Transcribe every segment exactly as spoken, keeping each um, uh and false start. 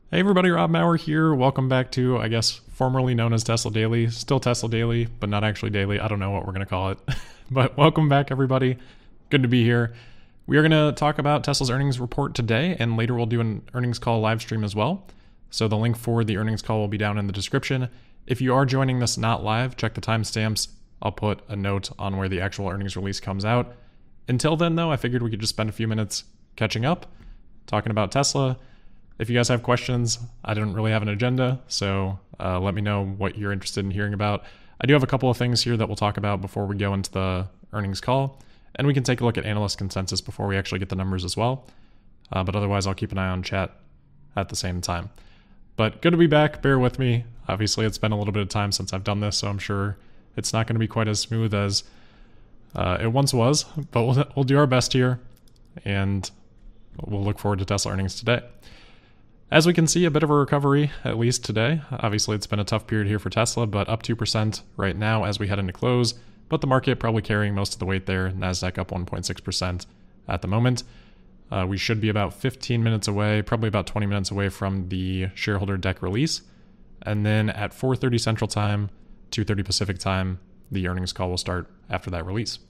Hey everybody, Rob Maurer here. Welcome back to, I guess, formerly known as Tesla Daily. Still Tesla Daily, but not actually daily. I don't know what we're going to call it. But welcome back, everybody. Good to be here. We are going to talk about Tesla's earnings report today, and later we'll do an earnings call live stream as well. So the link for the earnings call will be down in the description. If you are joining this not live, check the timestamps. I'll put a note on where the actual earnings release comes out. Until then, though, I figured we could just spend a few minutes catching up, talking about Tesla. If you guys have questions, I don't really have an agenda, so uh, let me know what you're interested in hearing about. I do have a couple of things here that we'll talk about before we go into the earnings call, and we can take a look at analyst consensus before we actually get the numbers as well. Uh, but otherwise, I'll keep an eye on chat at the same time. But good to be back. Bear with me. Obviously, it's been a little bit of time since I've done this, so I'm sure it's not going to be quite as smooth as uh, it once was, but we'll, we'll do our best here, and we'll look forward to Tesla earnings today. As we can see, a bit of a recovery, at least today. Obviously, it's been a tough period here for Tesla, but up two percent right now as we head into close. But the market probably carrying most of the weight there. NASDAQ up one point six percent at the moment. Uh, we should be about fifteen minutes away, probably about twenty minutes away from the shareholder deck release. And then at four thirty Central Time, two thirty Pacific Time, the earnings call will start after that release.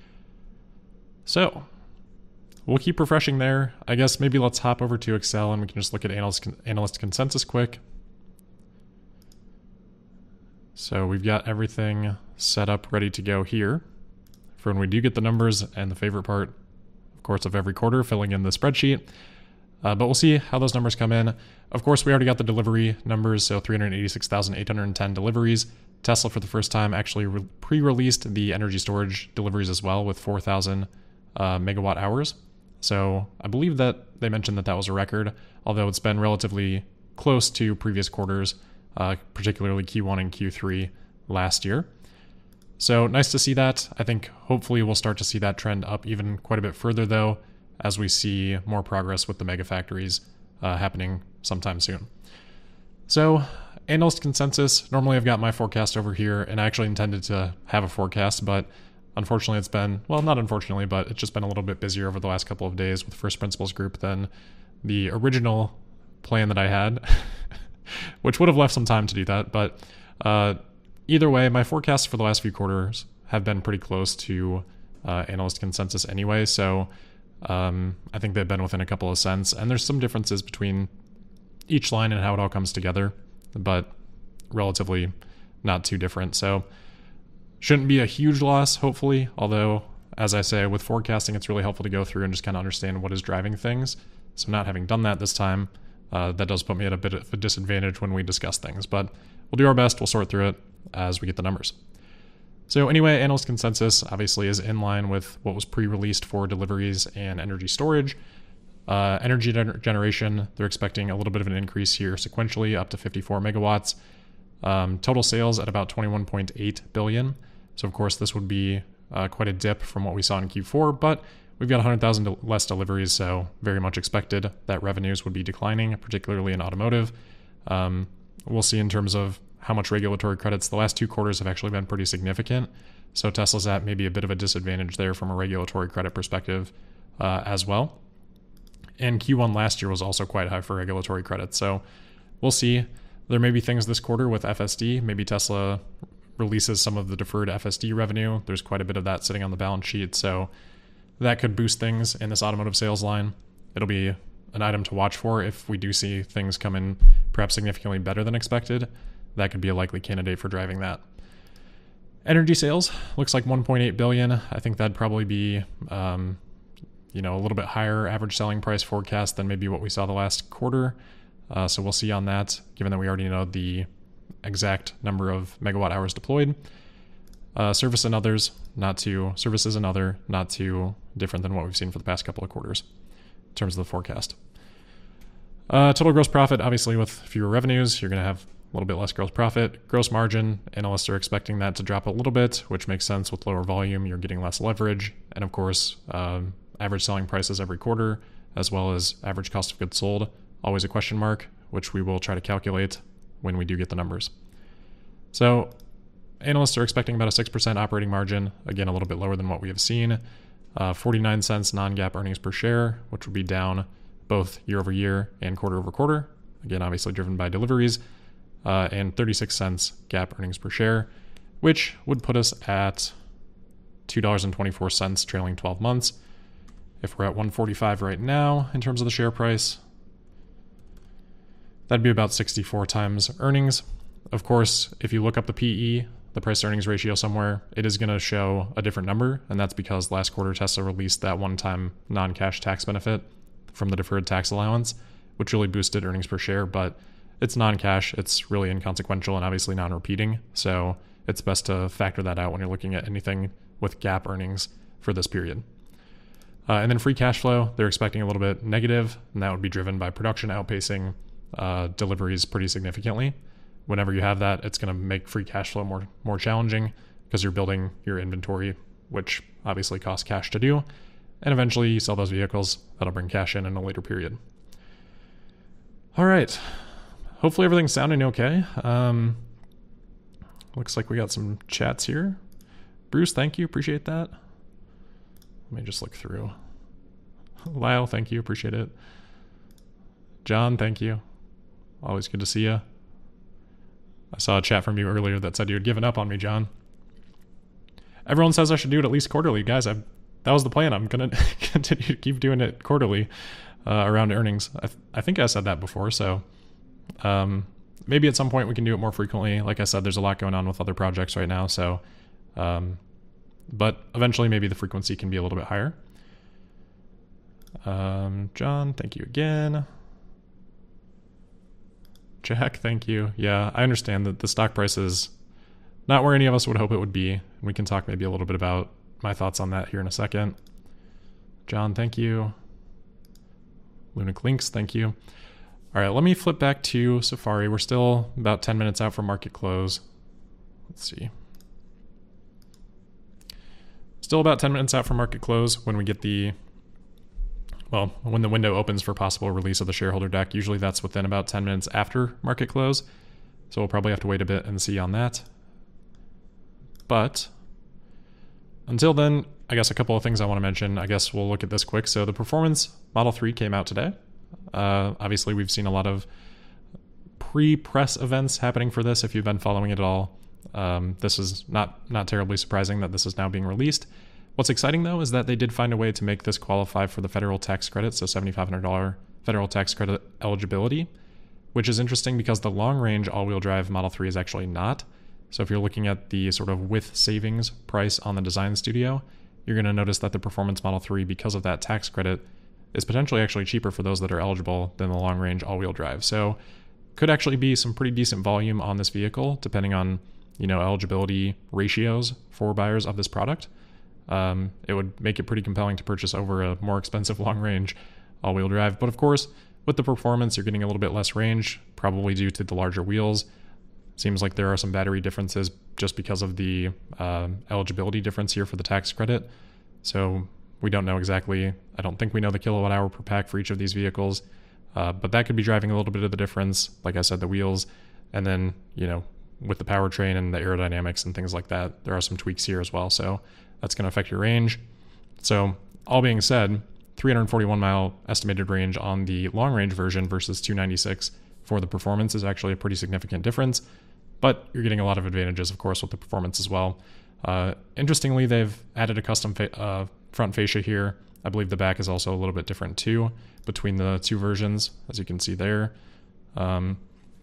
So we'll keep refreshing there. I guess maybe let's hop over to Excel and we can just look at analyst, analyst consensus quick. So we've got everything set up, ready to go here for when we do get the numbers, and the favorite part, of course, of every quarter, filling in the spreadsheet. Uh, but we'll see how those numbers come in. Of course, we already got the delivery numbers, so three hundred eighty-six thousand eight hundred ten deliveries. Tesla, for the first time, actually re- pre-released the energy storage deliveries as well with four thousand uh, megawatt hours. So I believe that they mentioned that that was a record, although it's been relatively close to previous quarters, uh, particularly Q one and Q three last year. So nice to see that. I think hopefully we'll start to see that trend up even quite a bit further, though, as we see more progress with the mega factories uh, happening sometime soon. So analyst consensus, normally I've got my forecast over here, and I actually intended to have a forecast, but unfortunately, it's been, well, not unfortunately, but it's just been a little bit busier over the last couple of days with First Principles Group than the original plan that I had, which would have left some time to do that. But uh, either way, my forecasts for the last few quarters have been pretty close to uh, analyst consensus anyway. So um, I think they've been within a couple of cents. And there's some differences between each line and how it all comes together, but relatively not too different. So shouldn't be a huge loss, hopefully, although, as I say, with forecasting, it's really helpful to go through and just kind of understand what is driving things. So not having done that this time, uh, that does put me at a bit of a disadvantage when we discuss things, but we'll do our best. We'll sort through it as we get the numbers. So anyway, analyst consensus obviously is in line with what was pre-released for deliveries and energy storage. Uh, energy gener- generation, they're expecting a little bit of an increase here sequentially, up to fifty-four megawatts. Um, total sales at about twenty-one point eight billion. So, of course, this would be uh, quite a dip from what we saw in Q four, but we've got one hundred thousand less deliveries, so very much expected that revenues would be declining, particularly in automotive. Um, we'll see in terms of how much regulatory credits. The last two quarters have actually been pretty significant, so Tesla's at maybe a bit of a disadvantage there from a regulatory credit perspective uh, as well. And Q one last year was also quite high for regulatory credits, so we'll see. There may be things this quarter with F S D. Maybe Tesla releases some of the deferred F S D revenue. There's quite a bit of that sitting on the balance sheet, so that could boost things in this automotive sales line. It'll be an item to watch for if we do see things come in perhaps significantly better than expected. That could be a likely candidate for driving that. Energy sales looks like one point eight billion. I think that'd probably be um, you know, a little bit higher average selling price forecast than maybe what we saw the last quarter. Uh, so we'll see on that, given that we already know the exact number of megawatt hours deployed. Uh, service and others, not too, services and other, not too different than what we've seen for the past couple of quarters in terms of the forecast. Uh, total gross profit, obviously with fewer revenues, you're going to have a little bit less gross profit. Gross margin, analysts are expecting that to drop a little bit, which makes sense with lower volume. You're getting less leverage. And of course, um, average selling prices every quarter, as well as average cost of goods sold, always a question mark, which we will try to calculate when we do get the numbers. So analysts are expecting about a six percent operating margin, again, a little bit lower than what we have seen. Uh, forty-nine cents non-GAAP earnings per share, which would be down both year over year and quarter over quarter, again, obviously driven by deliveries, uh, and thirty-six cents GAAP earnings per share, which would put us at two dollars and twenty-four cents trailing twelve months. If we're at one forty-five right now in terms of the share price, that'd be about sixty-four times earnings. Of course, if you look up the P E, the price earnings ratio somewhere, it is going to show a different number, and that's because last quarter Tesla released that one-time non-cash tax benefit from the deferred tax allowance, which really boosted earnings per share, but it's non-cash, it's really inconsequential and obviously non-repeating, so it's best to factor that out when you're looking at anything with GAAP earnings for this period. Uh, and then free cash flow, they're expecting a little bit negative, and that would be driven by production outpacing uh, deliveries pretty significantly. Whenever you have that, it's going to make free cash flow more more challenging because you're building your inventory, which obviously costs cash to do. And eventually you sell those vehicles, that'll bring cash in in a later period. All right. Hopefully everything's sounding okay. Um, looks like we got some chats here. Bruce, thank you. Appreciate that. Let me just look through. Lyle, thank you. Appreciate it. John, thank you. Always good to see you. I saw a chat from you earlier that said you had given up on me, John. Everyone says I should do it at least quarterly. Guys, I've, that was the plan. I'm going to continue to keep doing it quarterly uh, around earnings. I, th- I think I said that before, so um, maybe at some point we can do it more frequently. Like I said, there's a lot going on with other projects right now, so um, but eventually maybe the frequency can be a little bit higher. Um, John, thank you again. Jack, thank you. Yeah, I understand that the stock price is not where any of us would hope it would be. We can talk maybe a little bit about my thoughts on that here in a second. John, thank you. Lunic Links, thank you. All right, let me flip back to Safari. We're still about ten minutes out from market close. Let's see. Still about ten minutes out from market close when we get the Well, when the window opens for possible release of the shareholder deck. Usually that's within about ten minutes after market close. So we'll probably have to wait a bit and see on that. But until then, I guess a couple of things I want to mention. I guess we'll look at this quick. So the Performance Model three came out today. Uh, obviously, we've seen a lot of pre-press events happening for this if you've been following it at all. Um, this is not, not terribly surprising that this is now being released. What's exciting, though, is that they did find a way to make this qualify for the federal tax credit, so seven thousand five hundred dollars federal tax credit eligibility, which is interesting because the long-range all-wheel drive Model three is actually not. So if you're looking at the sort of with savings price on the Design Studio, you're going to notice that the Performance Model three, because of that tax credit, is potentially actually cheaper for those that are eligible than the long-range all-wheel drive. So could actually be some pretty decent volume on this vehicle, depending on, you know, eligibility ratios for buyers of this product. Um, it would make it pretty compelling to purchase over a more expensive long-range all-wheel drive. But of course, with the performance, you're getting a little bit less range, probably due to the larger wheels. Seems like there are some battery differences just because of the uh, eligibility difference here for the tax credit. So we don't know exactly. I don't think we know the kilowatt hour per pack for each of these vehicles. Uh, but that could be driving a little bit of the difference. Like I said, the wheels, and then, you know, with the powertrain and the aerodynamics and things like that, there are some tweaks here as well. So that's going to affect your range. So all being said, three hundred forty-one mile estimated range on the long range version versus two ninety-six for the performance is actually a pretty significant difference, but you're getting a lot of advantages, of course, with the performance as well. Uh, interestingly, they've added a custom fa- uh, front fascia here. I believe the back is also a little bit different too between the two versions, as you can see there. Um,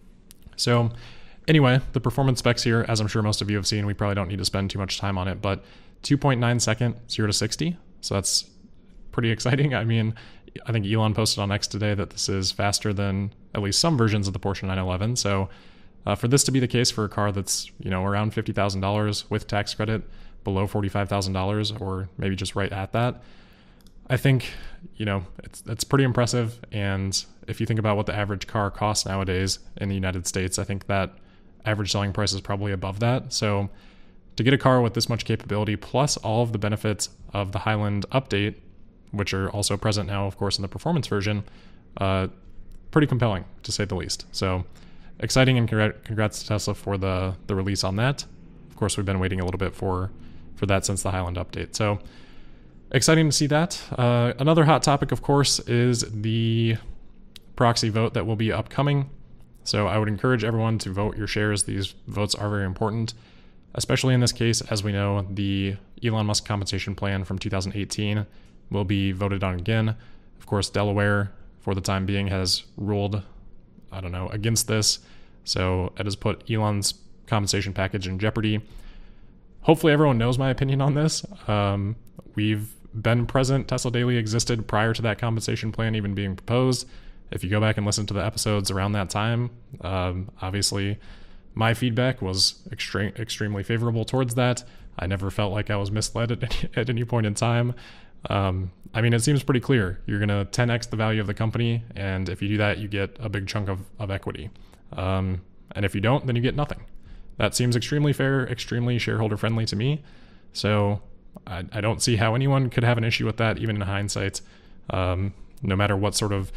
so anyway, the performance specs here, as I'm sure most of you have seen, we probably don't need to spend too much time on it, but two point nine second, zero to sixty. So that's pretty exciting. I mean, I think Elon posted on X today that this is faster than at least some versions of the Porsche nine eleven. So uh, for this to be the case for a car that's, you know, around fifty thousand dollars with tax credit, below forty-five thousand dollars, or maybe just right at that, I think, you know, it's it's pretty impressive. And if you think about what the average car costs nowadays in the United States, I think that average selling price is probably above that. So to get a car with this much capability, plus all of the benefits of the Highland update, which are also present now, of course, in the performance version, uh, pretty compelling, to say the least. So exciting, and congrats to Tesla for the, the release on that. Of course, we've been waiting a little bit for, for that since the Highland update. So exciting to see that. Uh, another hot topic, of course, is the proxy vote that will be upcoming. So I would encourage everyone to vote your shares. These votes are very important, especially in this case. As we know, the Elon Musk compensation plan from two thousand eighteen will be voted on again. Of course, Delaware, for the time being, has ruled, I don't know, against this. So it has put Elon's compensation package in jeopardy. Hopefully everyone knows my opinion on this. Um, we've been present. Tesla Daily existed prior to that compensation plan even being proposed. If you go back and listen to the episodes around that time, um, obviously my feedback was extreme, extremely favorable towards that. I never felt like I was misled at any, at any point in time. Um, I mean, it seems pretty clear. You're going to ten X the value of the company, and if you do that, you get a big chunk of, of equity. Um, and if you don't, then you get nothing. That seems extremely fair, extremely shareholder friendly to me. So I, I don't see how anyone could have an issue with that, even in hindsight, um, no matter what sort of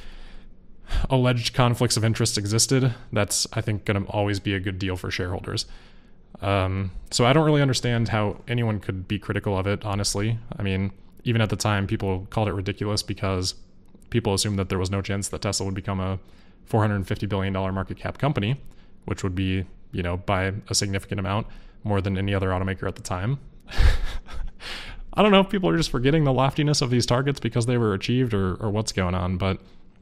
alleged conflicts of interest existed. That's, I think, going to always be a good deal for shareholders. Um, so I don't really understand how anyone could be critical of it, honestly. I mean, even at the time, people called it ridiculous because people assumed that there was no chance that Tesla would become a four hundred fifty billion dollars market cap company, which would be, you know, by a significant amount more than any other automaker at the time. I don't know if people are just forgetting the loftiness of these targets because they were achieved, or, or what's going on, but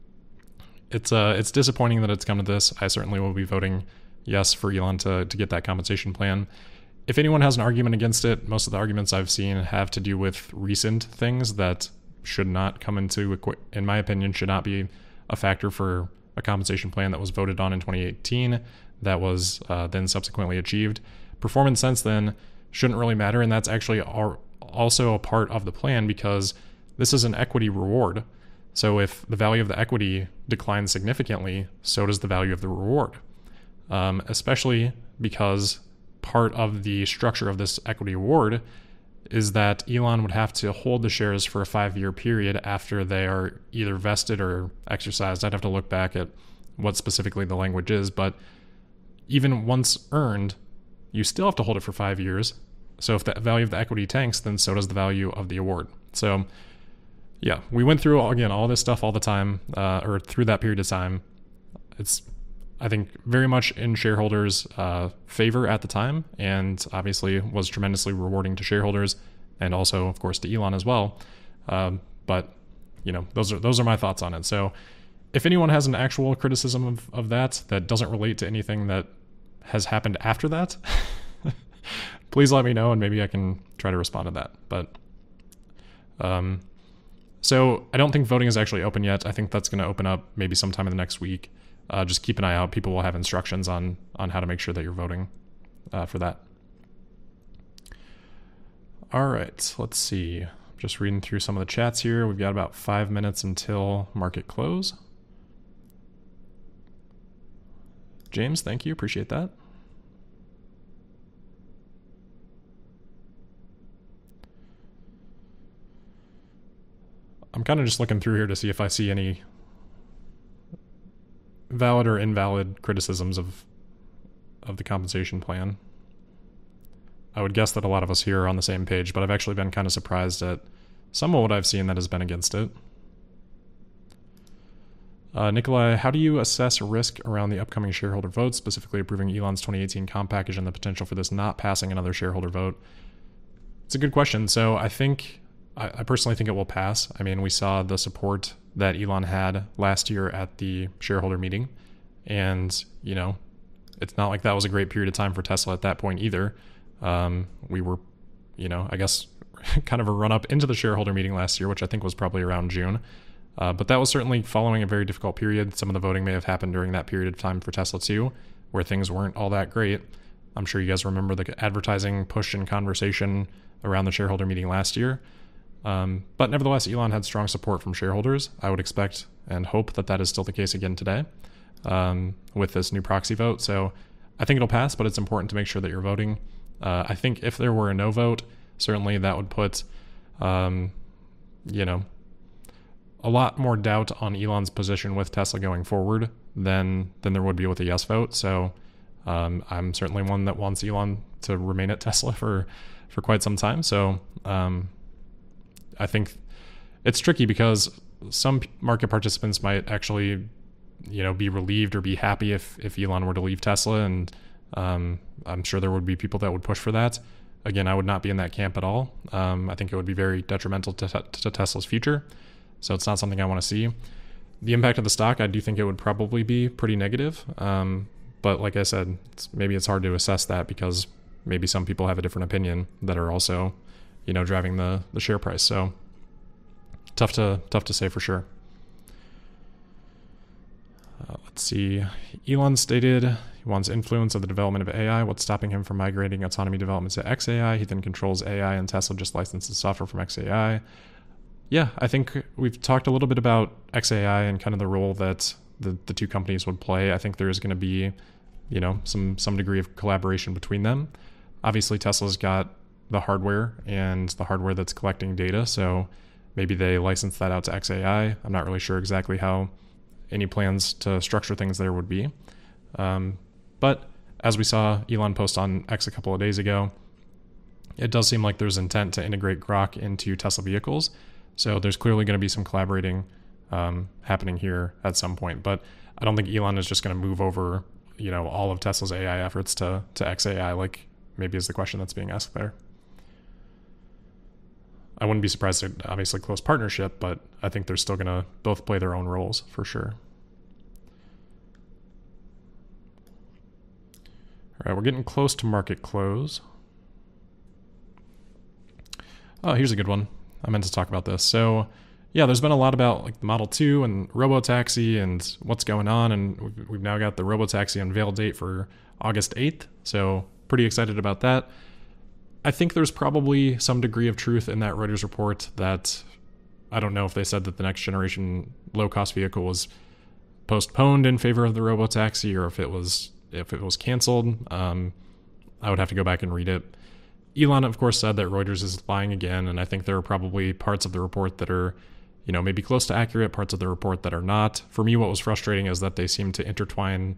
it's uh it's disappointing that it's come to this. I certainly will be voting yes for Elon to, to get that compensation plan. If anyone has an argument against it, most of the arguments I've seen have to do with recent things that should not come into, in my opinion, should not be a factor for a compensation plan that was voted on in twenty eighteen that was uh, then subsequently achieved. Performance since then shouldn't really matter, and that's actually also a part of the plan because this is an equity reward. So if the value of the equity declines significantly, so does the value of the reward, um, especially because part of the structure of this equity award is that Elon would have to hold the shares for a five-year period after they are either vested or exercised. I'd have to look back at what specifically the language is, but even once earned, you still have to hold it for five years. So if the value of the equity tanks, then so does the value of the award. So yeah, we went through, again, all this stuff all the time, uh, or through that period of time. It's, I think, very much in shareholders' uh, favor at the time, and obviously was tremendously rewarding to shareholders, and also, of course, to Elon as well. Um, but you know, those are those are my thoughts on it. So, if anyone has an actual criticism of, of that that doesn't relate to anything that has happened after that, please let me know, and maybe I can try to respond to that. But um, so I don't think voting is actually open yet. I think that's going to open up maybe sometime in the next week. Uh, just keep an eye out. People will have instructions on on how to make sure that you're voting uh, for that. All right, let's see. Just reading through some of the chats here. We've got about five minutes until market close. James, thank you. Appreciate that. I'm kind of just looking through here to see if I see any valid or invalid criticisms of of the compensation plan. I would guess that a lot of us here are on the same page, but I've actually been kind of surprised at some of what I've seen that has been against it. Uh, Nikolai, how do you assess risk around the upcoming shareholder vote, specifically approving Elon's twenty eighteen comp package and the potential for this not passing another shareholder vote? It's a good question. So I think, I, I personally think it will pass. I mean, we saw the support that Elon had last year at the shareholder meeting. And, you know, it's not like that was a great period of time for Tesla at that point either. Um, we were, you know, I guess kind of a run up into the shareholder meeting last year, which I think was probably around June. Uh, but that was certainly following a very difficult period. Some of the voting may have happened during that period of time for Tesla too, where things weren't all that great. I'm sure you guys remember the advertising push and conversation around the shareholder meeting last year. Um, but nevertheless, Elon had strong support from shareholders. I would expect and hope that that is still the case again today um, with this new proxy vote. So I think it'll pass, but it's important to make sure that you're voting. Uh, I think if there were a no vote, certainly that would put, um, you know, a lot more doubt on Elon's position with Tesla going forward than than there would be with a yes vote. So um, I'm certainly one that wants Elon to remain at Tesla for, for quite some time. So um, I think it's tricky because some market participants might actually you know, be relieved or be happy if, if Elon were to leave Tesla. And um, I'm sure there would be people that would push for that. Again, I would not be in that camp at all. Um, I think it would be very detrimental to, to Tesla's future. So it's not something I want to see. The impact of the stock, I do think it would probably be pretty negative. Um, but like I said, it's, maybe it's hard to assess that because maybe some people have a different opinion that are also, you know, driving the, the share price. So tough to tough to say for sure. Uh, let's see. Elon stated he wants influence of the development of A I. What's stopping him from migrating autonomy development to X A I? He then controls A I, and Tesla just licenses software from X A I. Yeah, I think we've talked a little bit about X A I and kind of the role that the, the two companies would play. I think there's going to be, you know, some some degree of collaboration between them. Obviously, Tesla's got the hardware and the hardware that's collecting data, so maybe they license that out to X A I. I'm not really sure exactly how any plans to structure things there would be. Um, but as we saw Elon post on X a couple of days ago, it does seem like there's intent to integrate Grok into Tesla vehicles. So there's clearly going to be some collaborating um, happening here at some point. But I don't think Elon is just going to move over, you know, all of Tesla's A I efforts to, to X A I, like maybe is the question that's being asked there. I wouldn't be surprised at obviously close partnership, but I think they're still going to both play their own roles for sure. All right, we're getting close to market close. Oh, here's a good one. I meant to talk about this. So yeah, there's been a lot about like the Model two and Robotaxi and what's going on. And we've, we've now got the Robotaxi unveil date for August eighth. So pretty excited about that. I think there's probably some degree of truth in that Reuters report that I don't know if they said that the next generation low-cost vehicle was postponed in favor of the Robotaxi or if it was if it was canceled. Um, I would have to go back and read it. Elon, of course, said that Reuters is lying again, and I think there are probably parts of the report that are, you know, maybe close to accurate, parts of the report that are not. For me, what was frustrating is that they seem to intertwine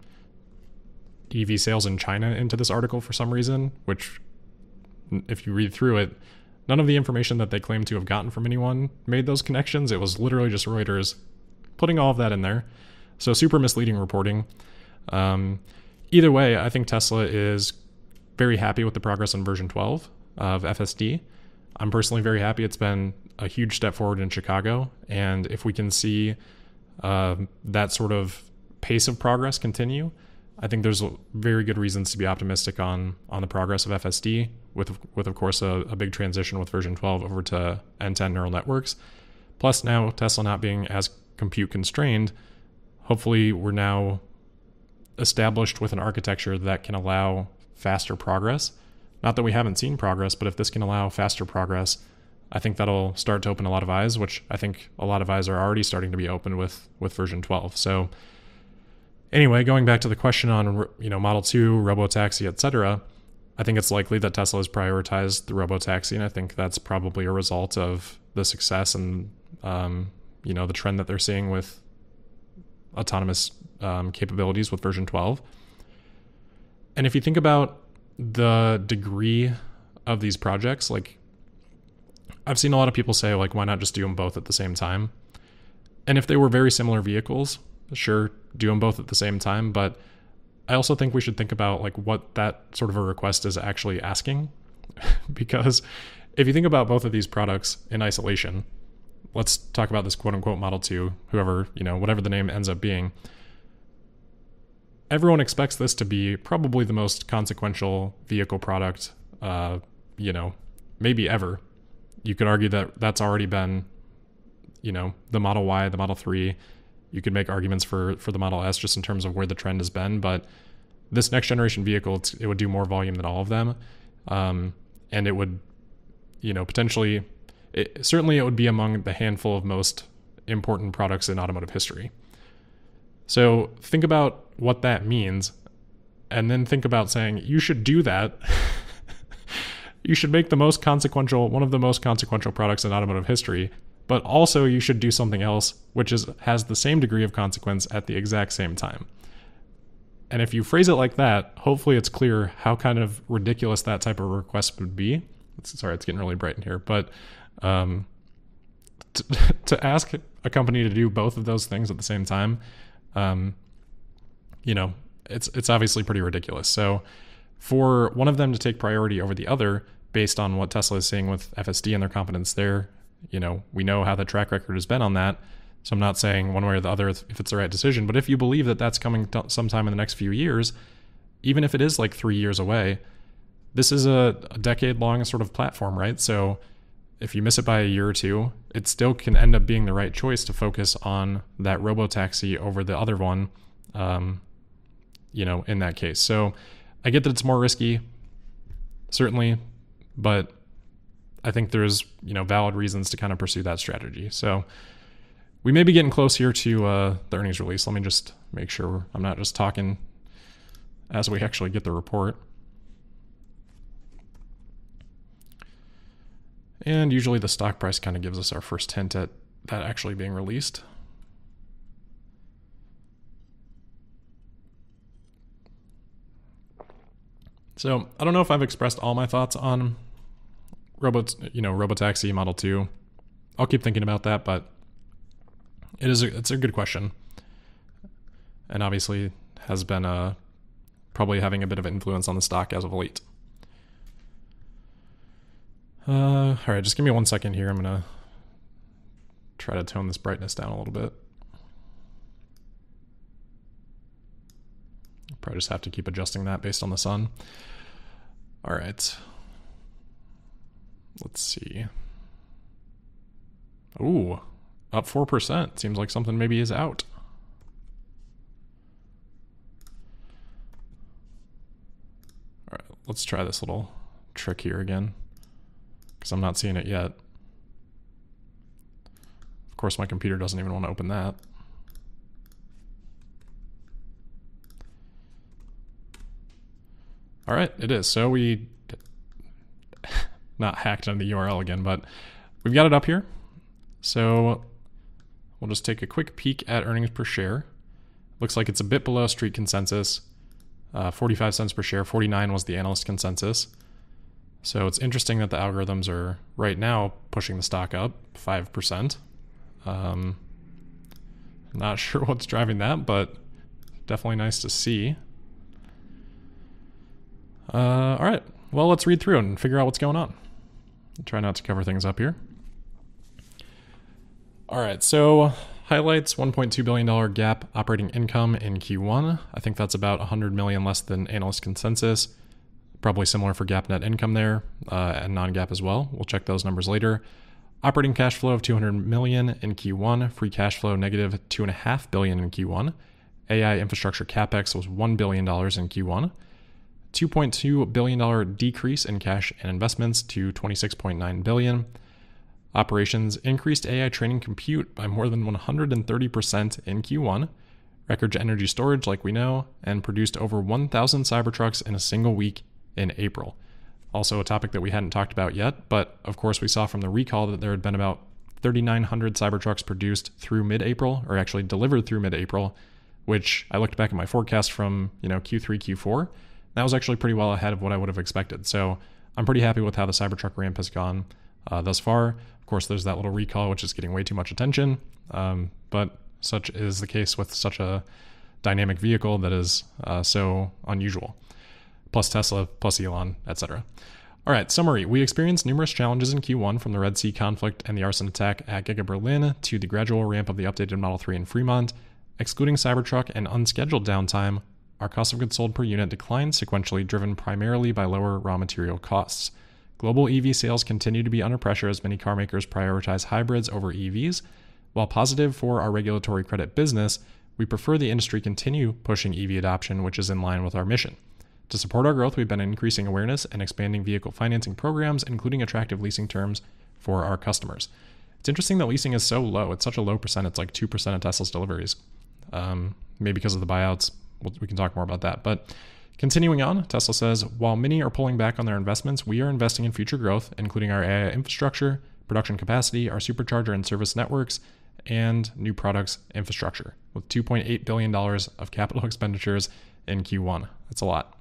E V sales in China into this article for some reason, which, if you read through it, none of the information that they claim to have gotten from anyone made those connections. It was literally just Reuters putting all of that in there. So super misleading reporting. Um, either way, I think Tesla is very happy with the progress on version twelve of F S D. I'm personally very happy. It's been a huge step forward in Chicago. And if we can see uh, that sort of pace of progress continue, I think there's very good reasons to be optimistic on on the progress of F S D with, with of course, a, a big transition with version twelve over to N ten neural networks. Plus now Tesla not being as compute constrained, hopefully we're now established with an architecture that can allow faster progress. Not that we haven't seen progress, but if this can allow faster progress, I think that'll start to open a lot of eyes, which I think a lot of eyes are already starting to be opened with, with version twelve. So anyway, going back to the question on, you know, Model two, Robotaxi, et cetera, I think it's likely that Tesla has prioritized the Robotaxi, and I think that's probably a result of the success and, um, you know, the trend that they're seeing with autonomous um, capabilities with version twelve. And if you think about the degree of these projects, like I've seen a lot of people say, like, why not just do them both at the same time? And if they were very similar vehicles, sure, do them both at the same time. But I also think we should think about like what that sort of a request is actually asking. Because if you think about both of these products in isolation, let's talk about this quote unquote Model two, whoever, you know, whatever the name ends up being. Everyone expects this to be probably the most consequential vehicle product, uh, you know, maybe ever. You could argue that that's already been, you know, the Model Y, the Model three. You could make arguments for, for the Model S just in terms of where the trend has been. But this next generation vehicle, it's, it would do more volume than all of them. Um, and it would, you know, potentially, it, certainly it would be among the handful of most important products in automotive history. So think about what that means, and then think about saying you should do that. You should make the most consequential, one of the most consequential products in automotive history, but also you should do something else which is has the same degree of consequence at the exact same time. And if you phrase it like that, hopefully it's clear how kind of ridiculous that type of request would be. It's, sorry, it's getting really bright in here, but um, to, to ask a company to do both of those things at the same time, Um, you know, it's it's obviously pretty ridiculous. So for one of them to take priority over the other based on what Tesla is seeing with F S D and their competence there, you know, we know how the track record has been on that. So I'm not saying one way or the other if it's the right decision, but if you believe that that's coming t- sometime in the next few years, even if it is like three years away, this is a, a decade-long sort of platform, right? So if you miss it by a year or two, it still can end up being the right choice to focus on that robotaxi over the other one, um, you know, in that case. So I get that it's more risky, certainly, but I think there's, you know, valid reasons to kind of pursue that strategy. So we may be getting close here to uh, the earnings release. Let me just make sure I'm not just talking as we actually get the report. And usually the stock price kind of gives us our first hint at that actually being released. So I don't know if I've expressed all my thoughts on robots, you know, Robotaxi Model two. I'll keep thinking about that, but it is a, it's a good question, and obviously has been uh, probably having a bit of influence on the stock as of late. Uh, all right, just give me one second here. I'm gonna try to tone this brightness down a little bit. Probably just have to keep adjusting that based on the sun. All right. Let's see. Ooh, up four percent. Seems like something maybe is out. All right, let's try this little trick here again, because I'm not seeing it yet. Of course, my computer doesn't even want to open that. All right, it is. So we not hacked on the U R L again, but we've got it up here. So we'll just take a quick peek at earnings per share. Looks like it's a bit below street consensus. Uh, forty-five cents per share, forty-nine was the analyst consensus. So it's interesting that the algorithms are right now pushing the stock up five percent. Um, not sure what's driving that, but definitely nice to see. Uh, all right, well, let's read through and figure out what's going on. I'll try not to cover things up here. All right, so highlights, one point two billion dollars GAAP operating income in Q one. I think that's about one hundred million dollars less than analyst consensus. Probably similar for GAAP net income there, uh, and non-GAAP as well. We'll check those numbers later. Operating cash flow of two hundred million dollars in Q one. Free cash flow negative two point five billion dollars in Q one. A I infrastructure CapEx was one billion dollars in Q one. two point two billion dollars decrease in cash and investments to twenty-six point nine billion dollars. Operations increased A I training compute by more than one hundred thirty percent in Q one. Record energy storage, like we know, and produced over one thousand Cybertrucks in a single week in April. Also a topic that we hadn't talked about yet, but of course we saw from the recall that there had been about thirty-nine hundred Cybertrucks produced through mid-April, or actually delivered through mid-April, which I looked back at my forecast from, you know, Q three, Q four. That was actually pretty well ahead of what I would have expected. So I'm pretty happy with how the Cybertruck ramp has gone uh, thus far. Of course, there's that little recall, which is getting way too much attention. Um, but such is the case with such a dynamic vehicle that is uh, so unusual. Plus Tesla, plus Elon, et cetera. All right, summary. We experienced numerous challenges in Q one, from the Red Sea conflict and the arson attack at Giga Berlin to the gradual ramp of the updated Model three in Fremont. Excluding Cybertruck and unscheduled downtime, our cost of goods sold per unit declined sequentially, driven primarily by lower raw material costs. Global E V sales continue to be under pressure as many car makers prioritize hybrids over E Vs. While positive for our regulatory credit business, we prefer the industry continue pushing E V adoption, which is in line with our mission. To support our growth, we've been increasing awareness and expanding vehicle financing programs, including attractive leasing terms for our customers. It's interesting that leasing is so low. It's such a low percent. It's like two percent of Tesla's deliveries. Um, maybe because of the buyouts. We can talk more about that. But continuing on, Tesla says, while many are pulling back on their investments, we are investing in future growth, including our A I infrastructure, production capacity, our supercharger and service networks, and new products infrastructure, with two point eight billion dollars of capital expenditures in Q one. That's a lot.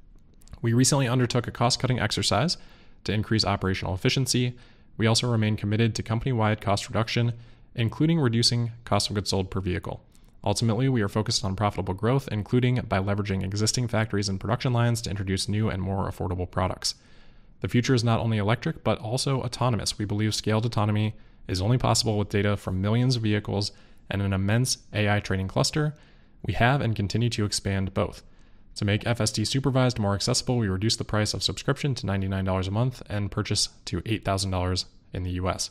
We recently undertook a cost-cutting exercise to increase operational efficiency. We also remain committed to company-wide cost reduction, including reducing cost of goods sold per vehicle. Ultimately, we are focused on profitable growth, including by leveraging existing factories and production lines to introduce new and more affordable products. The future is not only electric, but also autonomous. We believe scaled autonomy is only possible with data from millions of vehicles and an immense A I training cluster. We have and continue to expand both. To make F S D Supervised more accessible, we reduced the price of subscription to ninety-nine dollars a month and purchase to eight thousand dollars in the U S.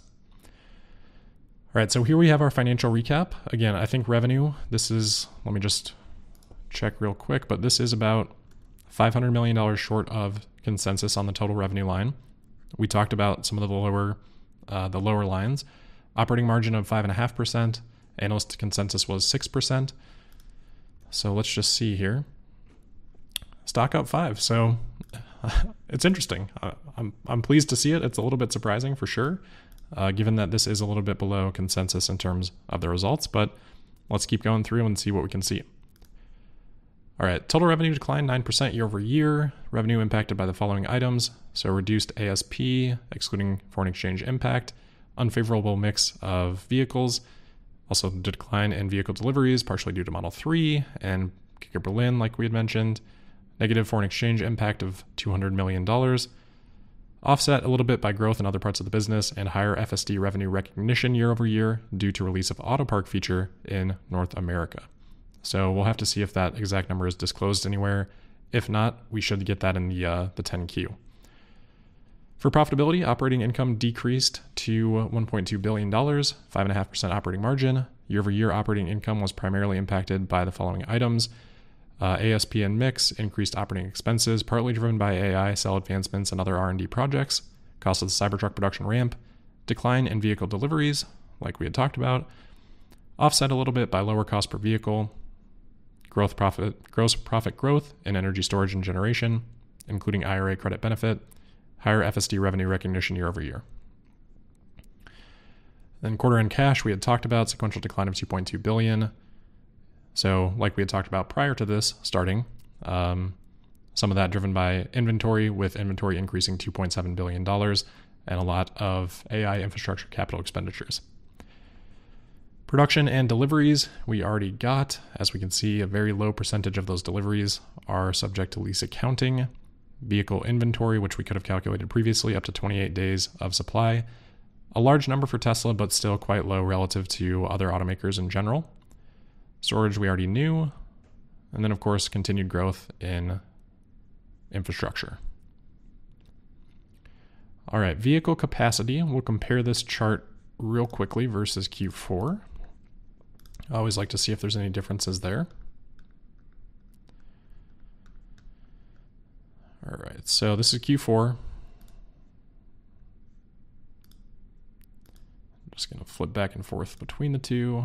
All right, so here we have our financial recap. Again, I think revenue, this is, let me just check real quick, but this is about five hundred million dollars short of consensus on the total revenue line. We talked about some of the lower, uh, the lower lines. Operating margin of five point five percent. Analyst consensus was six percent. So let's just see here. Stock up five. So it's interesting. Uh, I'm I'm pleased to see it. It's a little bit surprising for sure, uh, given that this is a little bit below consensus in terms of the results. But let's keep going through and see what we can see. All right, total revenue declined nine percent year over year. Revenue impacted by the following items. So reduced A S P, excluding foreign exchange impact, unfavorable mix of vehicles, also decline in vehicle deliveries, partially due to Model three and Giga Berlin, like we had mentioned. Negative foreign exchange impact of two hundred million dollars. Offset a little bit by growth in other parts of the business and higher F S D revenue recognition year over year due to release of Auto Park feature in North America. So we'll have to see if that exact number is disclosed anywhere. If not, we should get that in the uh, the ten Q. For profitability, operating income decreased to one point two billion dollars, five point five percent operating margin. Year-over-year operating income was primarily impacted by the following items. Uh, A S P and mix, increased operating expenses, partly driven by A I, cell advancements, and other R and D projects. Cost of the Cybertruck production ramp. Decline in vehicle deliveries, like we had talked about. Offset a little bit by lower cost per vehicle. Growth profit, gross profit growth in energy storage and generation, including I R A credit benefit. Higher F S D revenue recognition year over year. Then quarter end cash, we had talked about sequential decline of two point two billion dollars. So like we had talked about prior to this starting, um, some of that driven by inventory, with inventory increasing two point seven billion dollars and a lot of A I infrastructure capital expenditures. Production and deliveries we already got. As we can see, a very low percentage of those deliveries are subject to lease accounting. Vehicle inventory, which we could have calculated previously, up to twenty-eight days of supply. A large number for Tesla, but still quite low relative to other automakers in general. Storage we already knew. And then, of course, continued growth in infrastructure. All right, vehicle capacity. We'll compare this chart real quickly versus Q four. I always like to see if there's any differences there. All right, so this is Q four. I'm just going to flip back and forth between the two.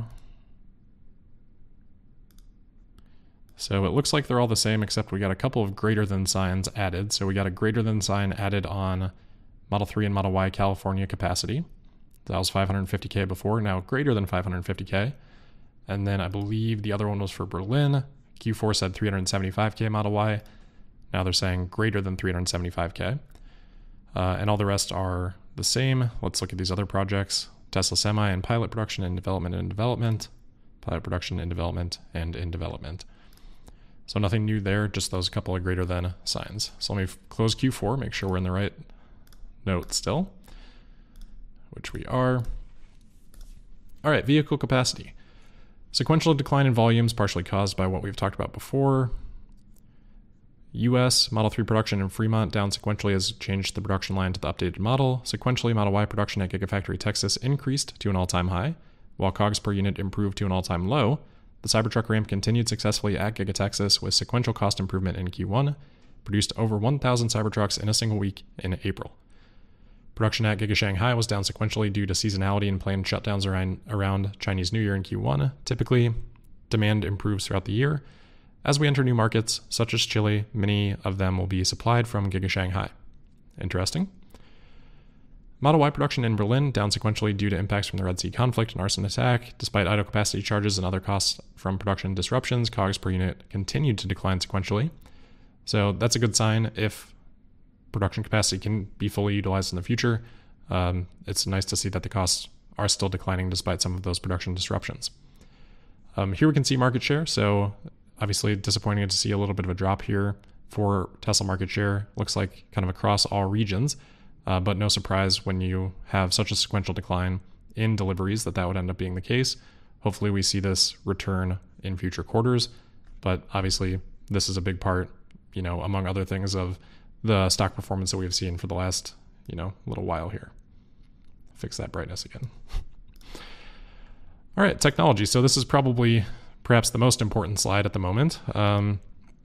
So it looks like they're all the same, except we got a couple of greater than signs added. So we got a greater than sign added on Model three and Model Y California capacity. That was five hundred fifty K before, now greater than five hundred fifty K. And then I believe the other one was for Berlin. Q four said three hundred seventy-five K Model Y. Now they're saying greater than three hundred seventy-five K. Uh, and all the rest are the same. Let's look at these other projects. Tesla Semi and pilot production and development and development. Pilot production and development and in development. So nothing new there, just those couple of greater than signs. So let me close Q four, make sure we're in the right note still, which we are. All right, vehicle capacity. Sequential decline in volumes partially caused by what we've talked about before. U S Model three production in Fremont down sequentially has changed the production line to the updated model. Sequentially, Model Y production at Gigafactory Texas increased to an all-time high, while COGS per unit improved to an all-time low. The Cybertruck ramp continued successfully at Giga Texas with sequential cost improvement in Q one, produced over one thousand Cybertrucks in a single week in April. Production at Giga Shanghai was down sequentially due to seasonality and planned shutdowns around, around Chinese New Year in Q one. Typically, demand improves throughout the year. As we enter new markets, such as Chile, many of them will be supplied from Giga Shanghai. Interesting. Model Y production in Berlin down sequentially due to impacts from the Red Sea conflict and arson attack. Despite idle capacity charges and other costs from production disruptions, COGS per unit continued to decline sequentially. So that's a good sign if production capacity can be fully utilized in the future. Um, it's nice to see that the costs are still declining despite some of those production disruptions. Um, here we can see market share. So obviously disappointing to see a little bit of a drop here for Tesla market share. Looks like kind of across all regions, uh, but no surprise when you have such a sequential decline in deliveries that that would end up being the case. Hopefully we see this return in future quarters, but obviously this is a big part, you know, among other things, of the stock performance that we've seen for the last, you know, little while here. Fix that brightness again. All right, technology. So this is probably perhaps the most important slide at the moment. Um,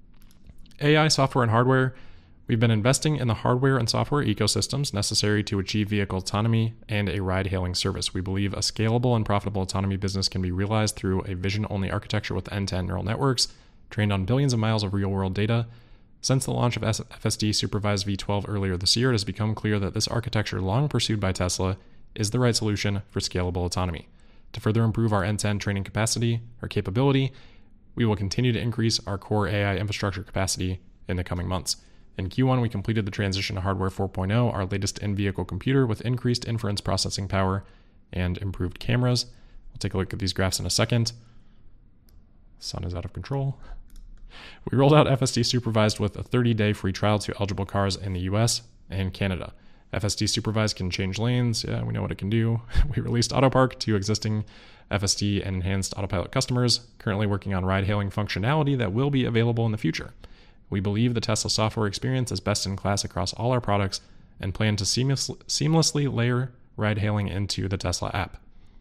A I, software, and hardware. We've been investing in the hardware and software ecosystems necessary to achieve vehicle autonomy and a ride-hailing service. We believe a scalable and profitable autonomy business can be realized through a vision-only architecture with end-to-end neural networks trained on billions of miles of real-world data. Since the launch of F S D Supervised V twelve earlier this year, it has become clear that this architecture, long pursued by Tesla, is the right solution for scalable autonomy. To further improve our end-to-end training capacity or capability, we will continue to increase our core A I infrastructure capacity in the coming months. In Q one, we completed the transition to Hardware four point oh, our latest in-vehicle computer with increased inference processing power and improved cameras. We'll take a look at these graphs in a second. Sun is out of control. We rolled out F S D Supervised with a thirty-day free trial to eligible cars in the U S and Canada. F S D Supervised can change lanes. Yeah, we know what it can do. We released AutoPark to existing F S D and enhanced Autopilot customers, currently working on ride-hailing functionality that will be available in the future. We believe the Tesla software experience is best in class across all our products and plan to seamless, seamlessly layer ride-hailing into the Tesla app.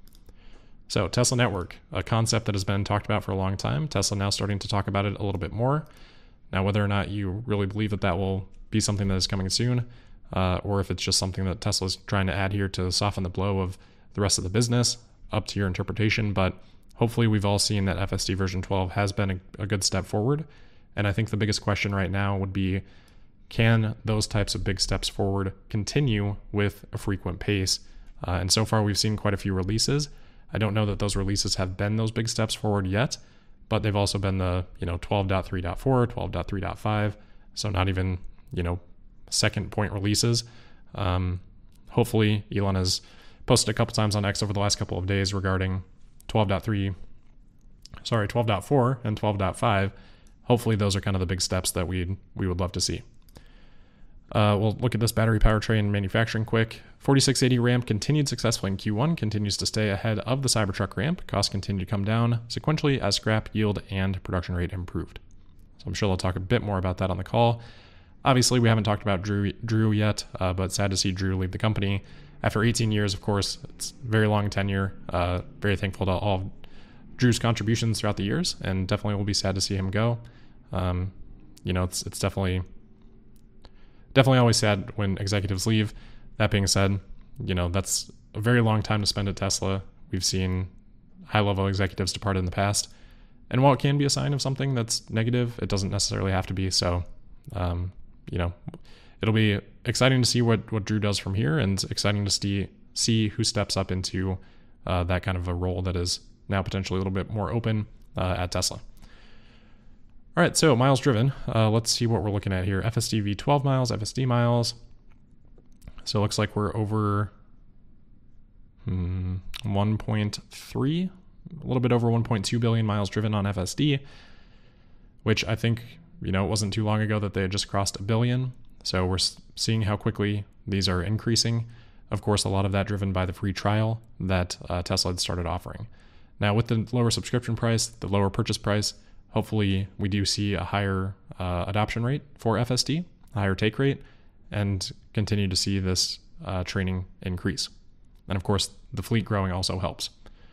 So Tesla Network, a concept that has been talked about for a long time. Tesla now starting to talk about it a little bit more. Now, whether or not you really believe that that will be something that is coming soon, uh, or if it's just something that Tesla's trying to add here to soften the blow of the rest of the business, up to your interpretation. But hopefully we've all seen that F S D version twelve has been a, a good step forward. And I think the biggest question right now would be, can those types of big steps forward continue with a frequent pace? Uh, and so far we've seen quite a few releases. I don't know that those releases have been those big steps forward yet, but they've also been the, you know, twelve point three point four, twelve point three point five. So not even, you know, second point releases. Um, hopefully Elon has posted a couple times on X over the last couple of days regarding twelve point three, sorry, twelve point four and twelve point five. Hopefully those are kind of the big steps that we we would love to see. Uh, we'll look at this battery powertrain manufacturing quick. forty-six eighty ramp continued successfully in Q one, continues to stay ahead of the Cybertruck ramp. Costs continue to come down sequentially as scrap, yield, and production rate improved. So I'm sure they'll talk a bit more about that on the call. Obviously, we haven't talked about Drew, Drew yet, uh, but sad to see Drew leave the company. After eighteen years, of course, it's very long tenure. Uh, very thankful to all of Drew's contributions throughout the years, and definitely will be sad to see him go. Um, you know, it's it's definitely definitely always sad when executives leave. That being said, you know, that's a very long time to spend at Tesla. We've seen high-level executives depart in the past, and while it can be a sign of something that's negative, it doesn't necessarily have to be. So, um, you know, it'll be exciting to see what what Drew does from here, and exciting to see see who steps up into uh, that kind of a role that is now potentially a little bit more open uh, at Tesla. All right, so miles driven. Uh, let's see what we're looking at here. F S D V twelve miles, F S D miles. So it looks like we're over hmm, one point three, a little bit over one point two billion miles driven on F S D, which I think, you know, it wasn't too long ago that they had just crossed a billion. So we're seeing how quickly these are increasing. Of course, a lot of that driven by the free trial that uh, Tesla had started offering. Now, with the lower subscription price, the lower purchase price, hopefully we do see a higher uh, adoption rate for F S D, a higher take rate, and continue to see this uh, training increase. And of course, the fleet growing also helps.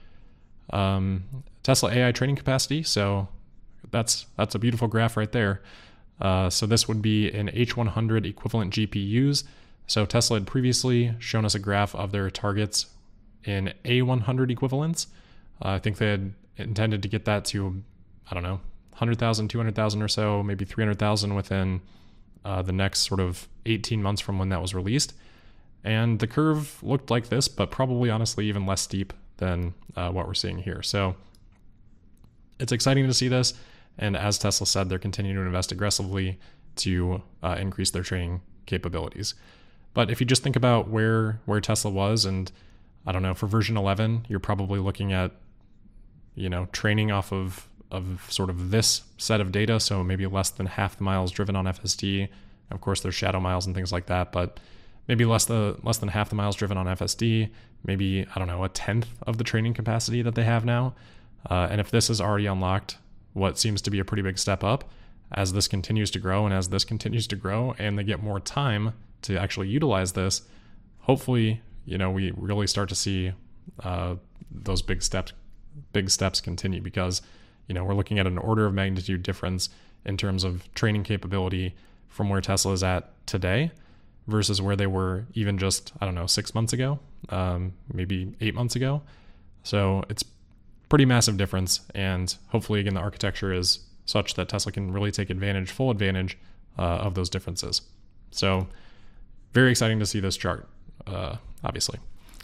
Um, Tesla A I training capacity, so that's that's a beautiful graph right there. Uh, so this would be an H one hundred equivalent G P Us. So Tesla had previously shown us a graph of their targets in A one hundred equivalents. Uh, I think they had intended to get that to, I don't know, one hundred thousand, two hundred thousand or so, maybe three hundred thousand within uh, the next sort of eighteen months from when that was released. And the curve looked like this, but probably honestly even less steep than uh, what we're seeing here. So it's exciting to see this. And as Tesla said, they're continuing to invest aggressively to uh, increase their training capabilities. But if you just think about where where Tesla was, and I don't know, for version eleven, you're probably looking at, you know, training off of, of sort of this set of data. So maybe less than half the miles driven on F S D. Of course, there's shadow miles and things like that, but maybe less the less than half the miles driven on F S D, maybe, I don't know, a tenth of the training capacity that they have now. Uh, and if this is already unlocked, what seems to be a pretty big step up, as this continues to grow and as this continues to grow and they get more time to actually utilize this, hopefully, you know, we really start to see uh, those big steps, big steps continue, because, you know, we're looking at an order of magnitude difference in terms of training capability from where Tesla is at today versus where they were even just, I don't know, six months ago, um, maybe eight months ago. So it's pretty massive difference. And hopefully, again, the architecture is such that Tesla can really take advantage, full advantage uh, of those differences. So very exciting to see this chart, uh, obviously.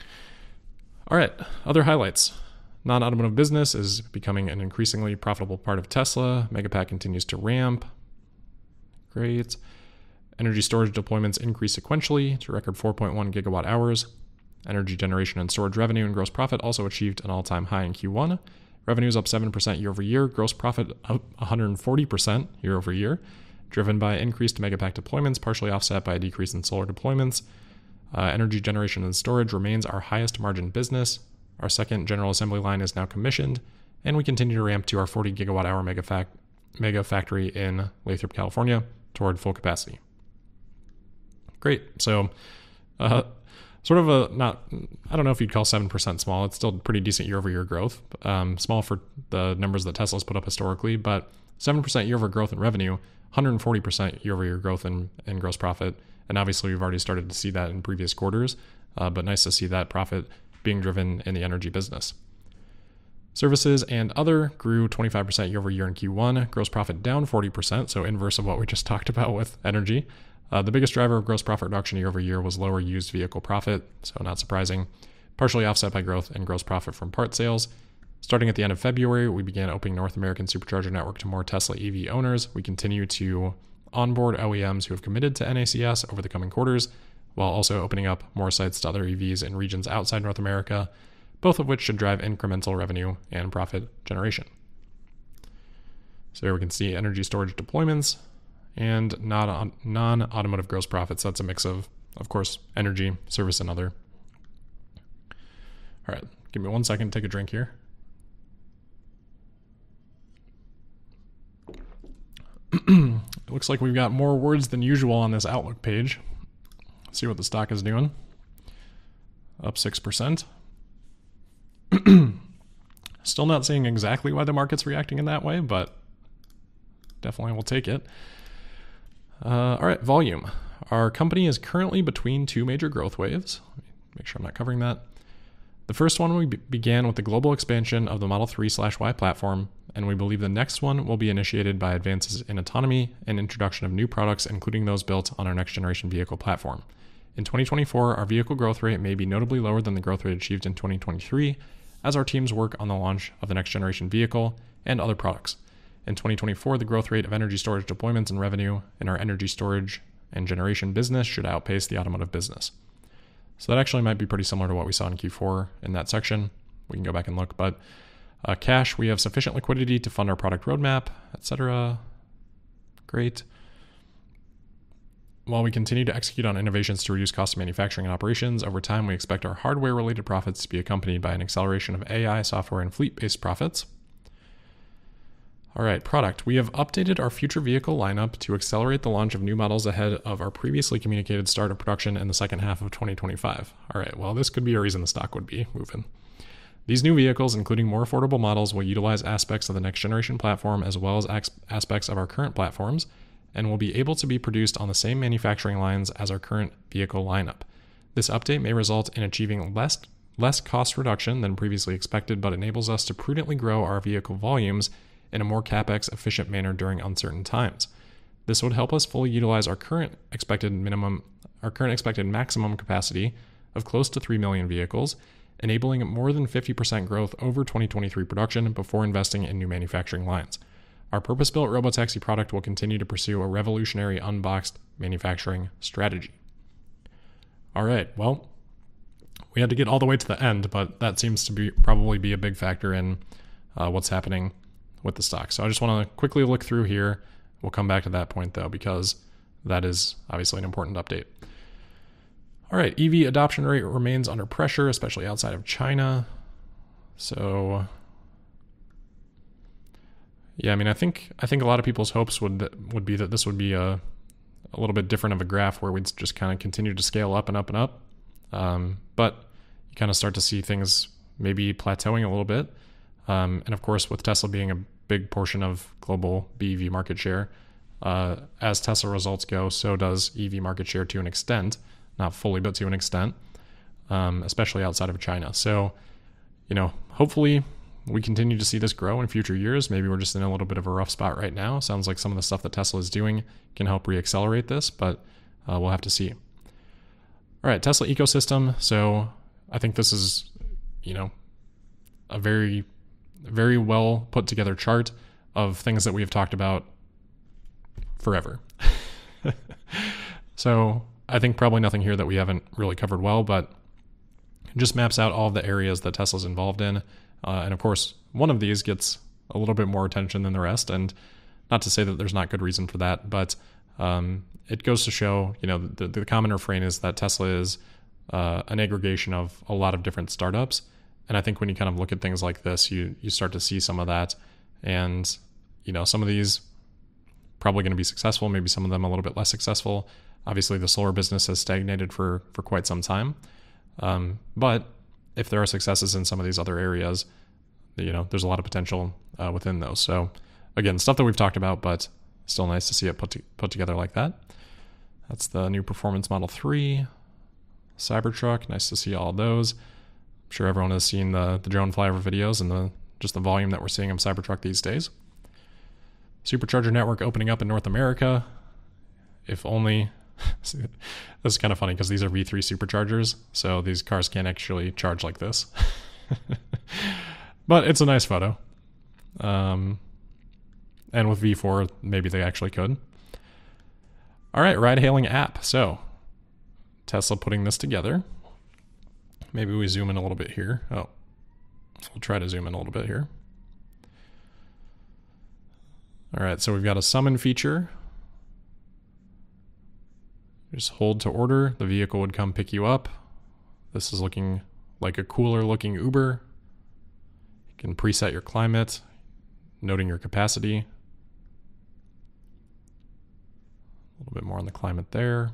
All right, other highlights. Non-automotive business is becoming an increasingly profitable part of Tesla. Megapack continues to ramp. Great. Energy storage deployments increase sequentially to record four point one gigawatt hours. Energy generation and storage revenue and gross profit also achieved an all-time high in Q one. Revenue is up seven percent year over year. Gross profit up one hundred forty percent year over year, driven by increased Megapack deployments, partially offset by a decrease in solar deployments. Uh, energy generation and storage remains our highest margin business. Our second general assembly line is now commissioned, and we continue to ramp to our forty gigawatt hour mega, fac- mega factory in Lathrop, California, toward full capacity. Great. So, uh, sort of a not, I don't know if you'd call seven percent small. It's still pretty decent year-over-year growth. Um, small for the numbers that Tesla's put up historically, but seven percent year-over-year growth in revenue, one hundred forty percent year-over-year growth in, in gross profit. And obviously, we've already started to see that in previous quarters, uh, but nice to see that profit being driven in the energy business. Services and other grew twenty-five percent year-over-year in Q one. Gross profit down forty percent, so inverse of what we just talked about with energy. Uh, the biggest driver of gross profit reduction year over year was lower used vehicle profit, so not surprising, partially offset by growth in gross profit from part sales. Starting at the end of February, we began opening North American Supercharger network to more Tesla E V owners. We continue to onboard O E Ms who have committed to N A C S over the coming quarters, while also opening up more sites to other E Vs in regions outside North America, both of which should drive incremental revenue and profit generation. So here we can see energy storage deployments and non-automotive gross profits. That's a mix of, of course, energy, service, and other. All right, give me one second to take a drink here. It looks like we've got more words than usual on this Outlook page. Let's see what the stock is doing. Up six percent. Still not seeing exactly why the market's reacting in that way, but definitely will take it. Uh, all right, volume. Our company is currently between two major growth waves. Let me make sure I'm not covering that. The first one we be- began with the global expansion of the Model three slash Y platform, and we believe the next one will be initiated by advances in autonomy and introduction of new products, including those built on our next generation vehicle platform. In twenty twenty-four, our vehicle growth rate may be notably lower than the growth rate achieved in twenty twenty-three, as our teams work on the launch of the next generation vehicle and other products. In twenty twenty-four, the growth rate of energy storage deployments and revenue in our energy storage and generation business should outpace the automotive business. So that actually might be pretty similar to what we saw in Q four in that section. We can go back and look, but uh, cash, we have sufficient liquidity to fund our product roadmap, et cetera. Great. While we continue to execute on innovations to reduce cost of manufacturing and operations, over time we expect our hardware-related profits to be accompanied by an acceleration of A I, software, and fleet-based profits. All right, product. We have updated our future vehicle lineup to accelerate the launch of new models ahead of our previously communicated start of production in the second half of twenty twenty-five. All right, well, this could be a reason the stock would be moving. These new vehicles, including more affordable models, will utilize aspects of the next generation platform as well as aspects of our current platforms, and will be able to be produced on the same manufacturing lines as our current vehicle lineup. This update may result in achieving less, less cost reduction than previously expected, but enables us to prudently grow our vehicle volumes in a more CapEx efficient manner during uncertain times. This would help us fully utilize our current expected minimum, our current expected maximum capacity of close to three million vehicles, enabling more than fifty percent growth over twenty twenty-three production before investing in new manufacturing lines. Our purpose-built robotaxi product will continue to pursue a revolutionary unboxed manufacturing strategy. All right, well, we had to get all the way to the end, but that seems to be probably be a big factor in uh, what's happening with the stock. So I just want to quickly look through here. We'll come back to that point though, because that is obviously an important update. All right, E V adoption rate remains under pressure, especially outside of China. So yeah, I mean, I think I think a lot of people's hopes would would be that this would be a a little bit different of a graph where we'd just kind of continue to scale up and up and up. Um, but you kind of start to see things maybe plateauing a little bit. Um, and of course, with Tesla being a big portion of global B E V market share, uh, as Tesla results go, so does E V market share to an extent, not fully, but to an extent, um, especially outside of China. So, you know, hopefully we continue to see this grow in future years. Maybe we're just in a little bit of a rough spot right now. Sounds like some of the stuff that Tesla is doing can help reaccelerate this, but uh, we'll have to see. All right, Tesla ecosystem. So I think this is, you know, a very, very well put together chart of things that we have talked about forever. So I think probably nothing here that we haven't really covered well, but it just maps out all of the areas that Tesla's involved in. Uh, and of course, one of these gets a little bit more attention than the rest. And not to say that there's not good reason for that, but um, it goes to show, you know, the, the common refrain is that Tesla is uh, an aggregation of a lot of different startups. And I think when you kind of look at things like this, you you start to see some of that. And, you know, some of these probably going to be successful, maybe some of them a little bit less successful. Obviously, the solar business has stagnated for, for quite some time. Um, but if there are successes in some of these other areas, you know, there's a lot of potential uh, within those. So again, stuff that we've talked about, but still nice to see it put to, put together like that. That's the new Performance Model three, Cybertruck. Nice to see all of those. I'm sure everyone has seen the, the drone flyover videos and the just the volume that we're seeing of Cybertruck these days. Supercharger network opening up in North America. If only... This is kind of funny because these are V three superchargers, so these cars can't actually charge like this. But it's a nice photo. Um, and with V four, maybe they actually could. All right, ride-hailing app. So Tesla putting this together. Maybe we zoom in a little bit here. Oh, we'll try to zoom in a little bit here. All right, so we've got a summon feature. Just hold to order. The vehicle would come pick you up. This is looking like a cooler looking Uber. You can preset your climate, noting your capacity. A little bit more on the climate there.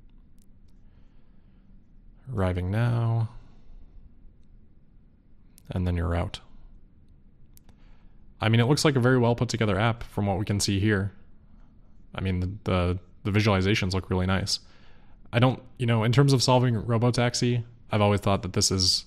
Arriving now. And then you're out. I mean, it looks like a very well put together app from what we can see here. I mean, the, the, the visualizations look really nice. I don't, you know, in terms of solving robotaxi, I've always thought that this is,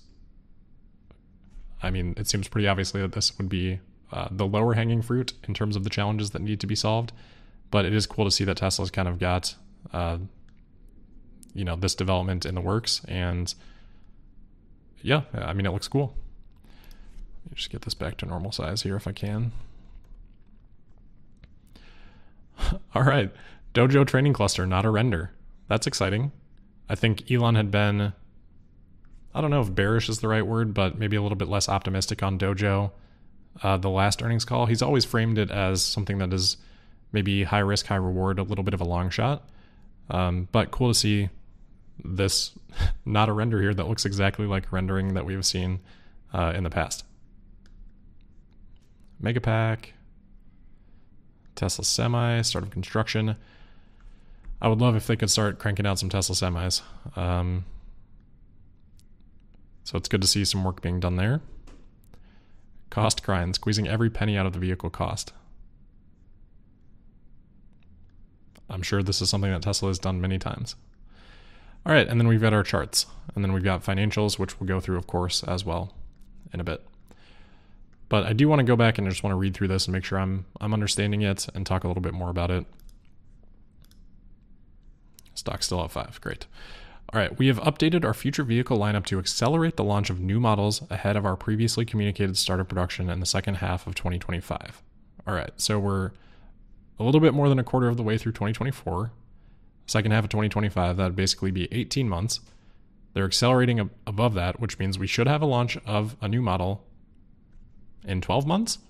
I mean, it seems pretty obviously that this would be uh, the lower hanging fruit in terms of the challenges that need to be solved. But it is cool to see that Tesla's kind of got, uh, you know, this development in the works. And yeah, I mean, it looks cool. Let me just get this back to normal size here if I can. All right. Dojo training cluster, not a render. That's exciting. I think Elon had been, I don't know if bearish is the right word, but maybe a little bit less optimistic on Dojo. Uh, the last earnings call, he's always framed it as something that is maybe high risk, high reward, a little bit of a long shot. Um, but cool to see this, not a render here that looks exactly like rendering that we've seen uh, in the past. Megapack, Tesla Semi, start of construction. I would love if they could start cranking out some Tesla semis. Um, so it's good to see some work being done there. Cost grind, squeezing every penny out of the vehicle cost. I'm sure this is something that Tesla has done many times. All right, and then we've got our charts. And then we've got financials, which we'll go through, of course, as well in a bit. But I do want to go back and I just want to read through this and make sure I'm I'm understanding it and talk a little bit more about it. Stock still at five, great. All right, we have updated our future vehicle lineup to accelerate the launch of new models ahead of our previously communicated start of production in the second half of twenty twenty-five. All right, so we're a little bit more than a quarter of the way through twenty twenty-four. Second half of twenty twenty-five, that would basically be eighteen months. They're accelerating ab- above that, which means we should have a launch of a new model in twelve months,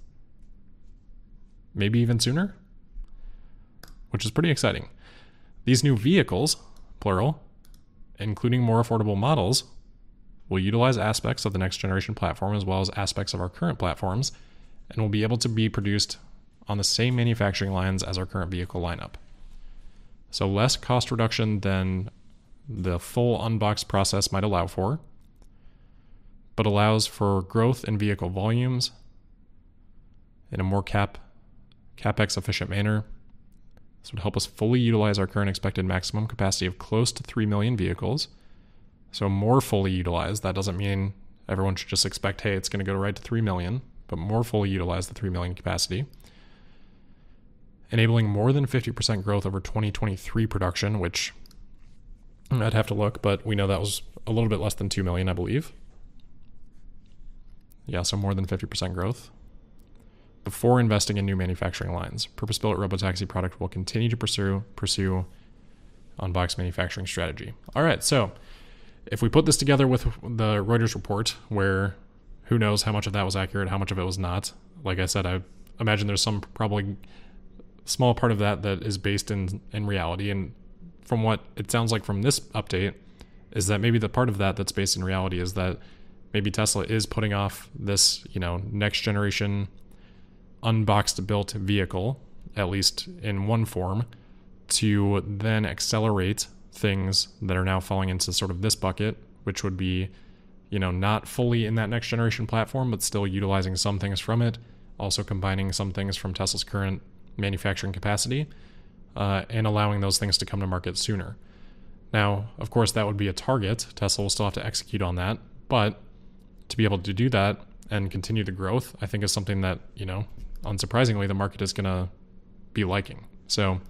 maybe even sooner, which is pretty exciting. These new vehicles, plural, including more affordable models, will utilize aspects of the next generation platform as well as aspects of our current platforms, and will be able to be produced on the same manufacturing lines as our current vehicle lineup. So less cost reduction than the full unboxed process might allow for, but allows for growth in vehicle volumes in a more cap, capex efficient manner. This would help us fully utilize our current expected maximum capacity of close to three million vehicles. So more fully utilized. That doesn't mean everyone should just expect, hey, it's going to go right to three million, but more fully utilize the three million capacity. Enabling more than fifty percent growth over twenty twenty-three production, which I'd have to look, but we know that was a little bit less than two million, I believe. Yeah, so more than fifty percent growth. Before investing in new manufacturing lines, purpose-built robotaxi product will continue to pursue pursue unboxed manufacturing strategy. All right, so if we put this together with the Reuters report, where who knows how much of that was accurate, how much of it was not. Like I said, I imagine there's some probably small part of that that is based in, in reality. And from what it sounds like from this update is that maybe the part of that that's based in reality is that maybe Tesla is putting off this, you know, next generation unboxed built vehicle, at least in one form, to then accelerate things that are now falling into sort of this bucket, which would be, you know, not fully in that next generation platform, but still utilizing some things from it, also combining some things from Tesla's current manufacturing capacity, uh, and allowing those things to come to market sooner. Now, of course, that would be a target. Tesla will still have to execute on that, but to be able to do that and continue the growth, I think is something that, you know, unsurprisingly, the market is going to be liking. So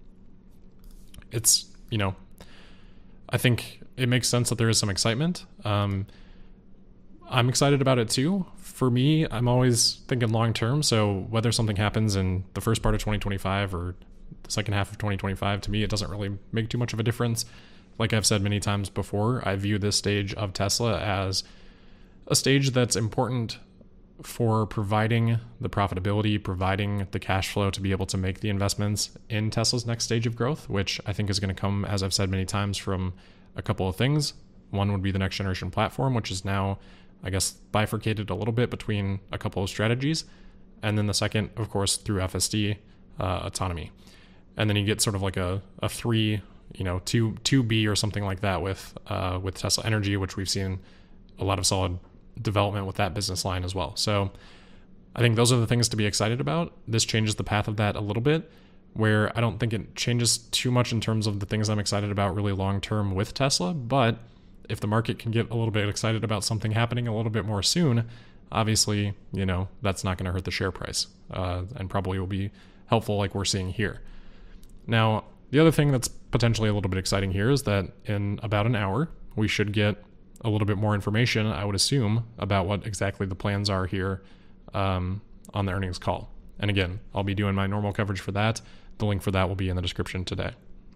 it's, you know, I think it makes sense that there is some excitement. Um, I'm excited about it too. For me, I'm always thinking long term. So whether something happens in the first part of twenty twenty-five or the second half of twenty twenty-five, to me, it doesn't really make too much of a difference. Like I've said many times before, I view this stage of Tesla as a stage that's important for providing the profitability, providing the cash flow to be able to make the investments in Tesla's next stage of growth, which I think is going to come, as I've said many times, from a couple of things. One would be the next generation platform, which is now, I guess, bifurcated a little bit between a couple of strategies. And then the second, of course, through F S D, uh, autonomy. And then you get sort of like a, a three, you know, two, two B or something like that with, uh, with Tesla Energy, which we've seen a lot of solid development with that business line as well. So I think those are the things to be excited about. This changes the path of that a little bit, where I don't think it changes too much in terms of the things I'm excited about really long term with Tesla. But if the market can get a little bit excited about something happening a little bit more soon, obviously, you know, that's not going to hurt the share price, uh, and probably will be helpful like we're seeing here. Now, the other thing that's potentially a little bit exciting here is that in about an hour, we should get a little bit more information, I would assume, about what exactly the plans are here um, on the earnings call. And again, I'll be doing my normal coverage for that. The link for that will be in the description today.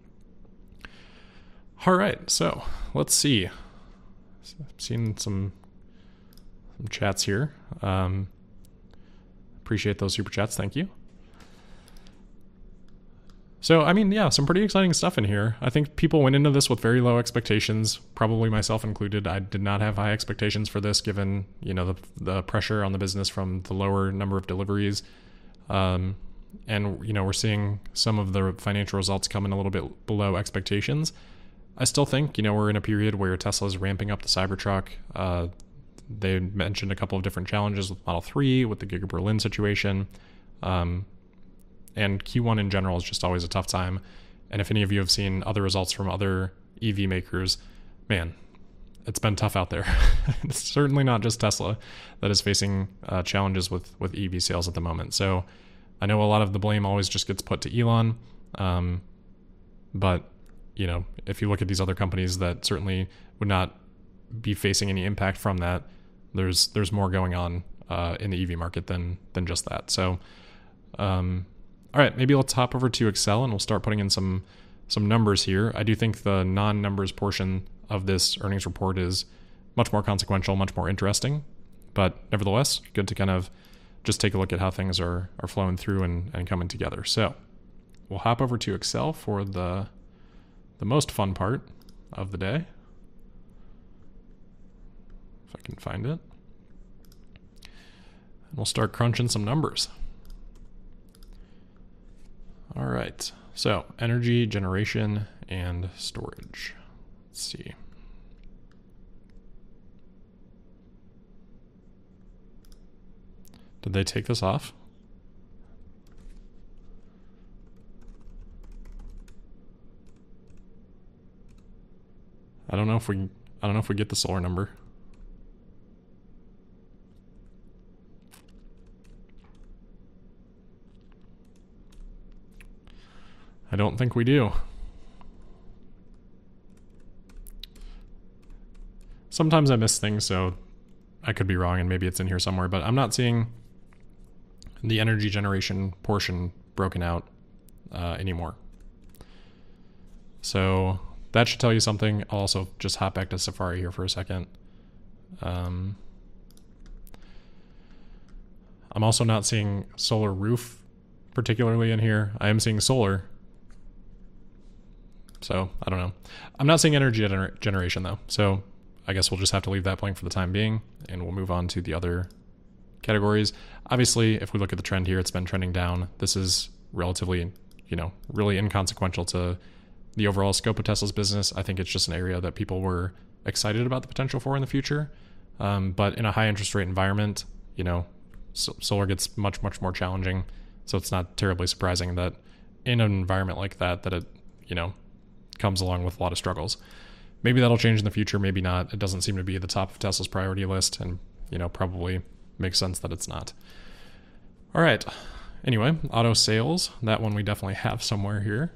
All right, so let's see. I've seen some, some chats here. Um, appreciate those super chats. Thank you. So, I mean, yeah, some pretty exciting stuff in here. I think people went into this with very low expectations, probably myself included. I did not have high expectations for this, given, you know, the, the pressure on the business from the lower number of deliveries. Um, and, you know, we're seeing some of the financial results come in a little bit below expectations. I still think, you know, we're in a period where Tesla's ramping up the Cybertruck. Uh, they mentioned a couple of different challenges with Model three, with the Giga Berlin situation. Um, And Q one in general is just always a tough time. And if any of you have seen other results from other E V makers, man, it's been tough out there. It's certainly not just Tesla that is facing uh, challenges with, with E V sales at the moment. So I know a lot of the blame always just gets put to Elon. Um, but, you know, if you look at these other companies that certainly would not be facing any impact from that, there's there's more going on uh, in the E V market than than just that. So, um, all right, maybe let's hop over to Excel and we'll start putting in some some numbers here. I do think the non-numbers portion of this earnings report is much more consequential, much more interesting, but nevertheless, good to kind of just take a look at how things are, are flowing through and, and coming together. So we'll hop over to Excel for the, the most fun part of the day. If I can find it. And we'll start crunching some numbers. All right, so energy generation and storage. Let's see. Did they take this off? I don't know if we I don't know if we get the solar number. I don't think we do. Sometimes I miss things, so I could be wrong and maybe it's in here somewhere, but I'm not seeing the energy generation portion broken out uh, anymore. So that should tell you something. I'll also just hop back to Safari here for a second. Um, I'm also not seeing solar roof particularly in here. I am seeing solar. So I don't know. I'm not seeing energy gener generation though. So I guess we'll just have to leave that blank for the time being, and we'll move on to the other categories. Obviously, if we look at the trend here, it's been trending down. This is relatively, you know, really inconsequential to the overall scope of Tesla's business. I think it's just an area that people were excited about the potential for in the future. Um, but in a high interest rate environment, you know, so solar gets much, much more challenging. So it's not terribly surprising that in an environment like that, that it, you know, comes along with a lot of struggles. Maybe that'll change in the future, maybe not. It doesn't seem to be at the top of Tesla's priority list, and, you know, probably makes sense that it's not. All right. Anyway, auto sales, that one we definitely have somewhere here.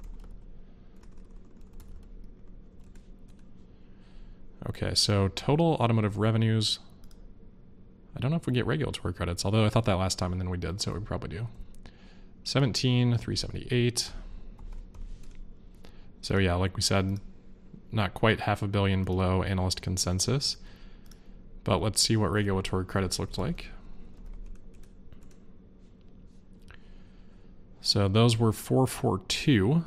Okay, so total automotive revenues. I don't know if we get regulatory credits, although I thought that last time and then we did, so we probably do. seventeen, three seventy-eight. So yeah, like we said, not quite half a billion below analyst consensus. But let's see what regulatory credits looked like. So those were four forty-two.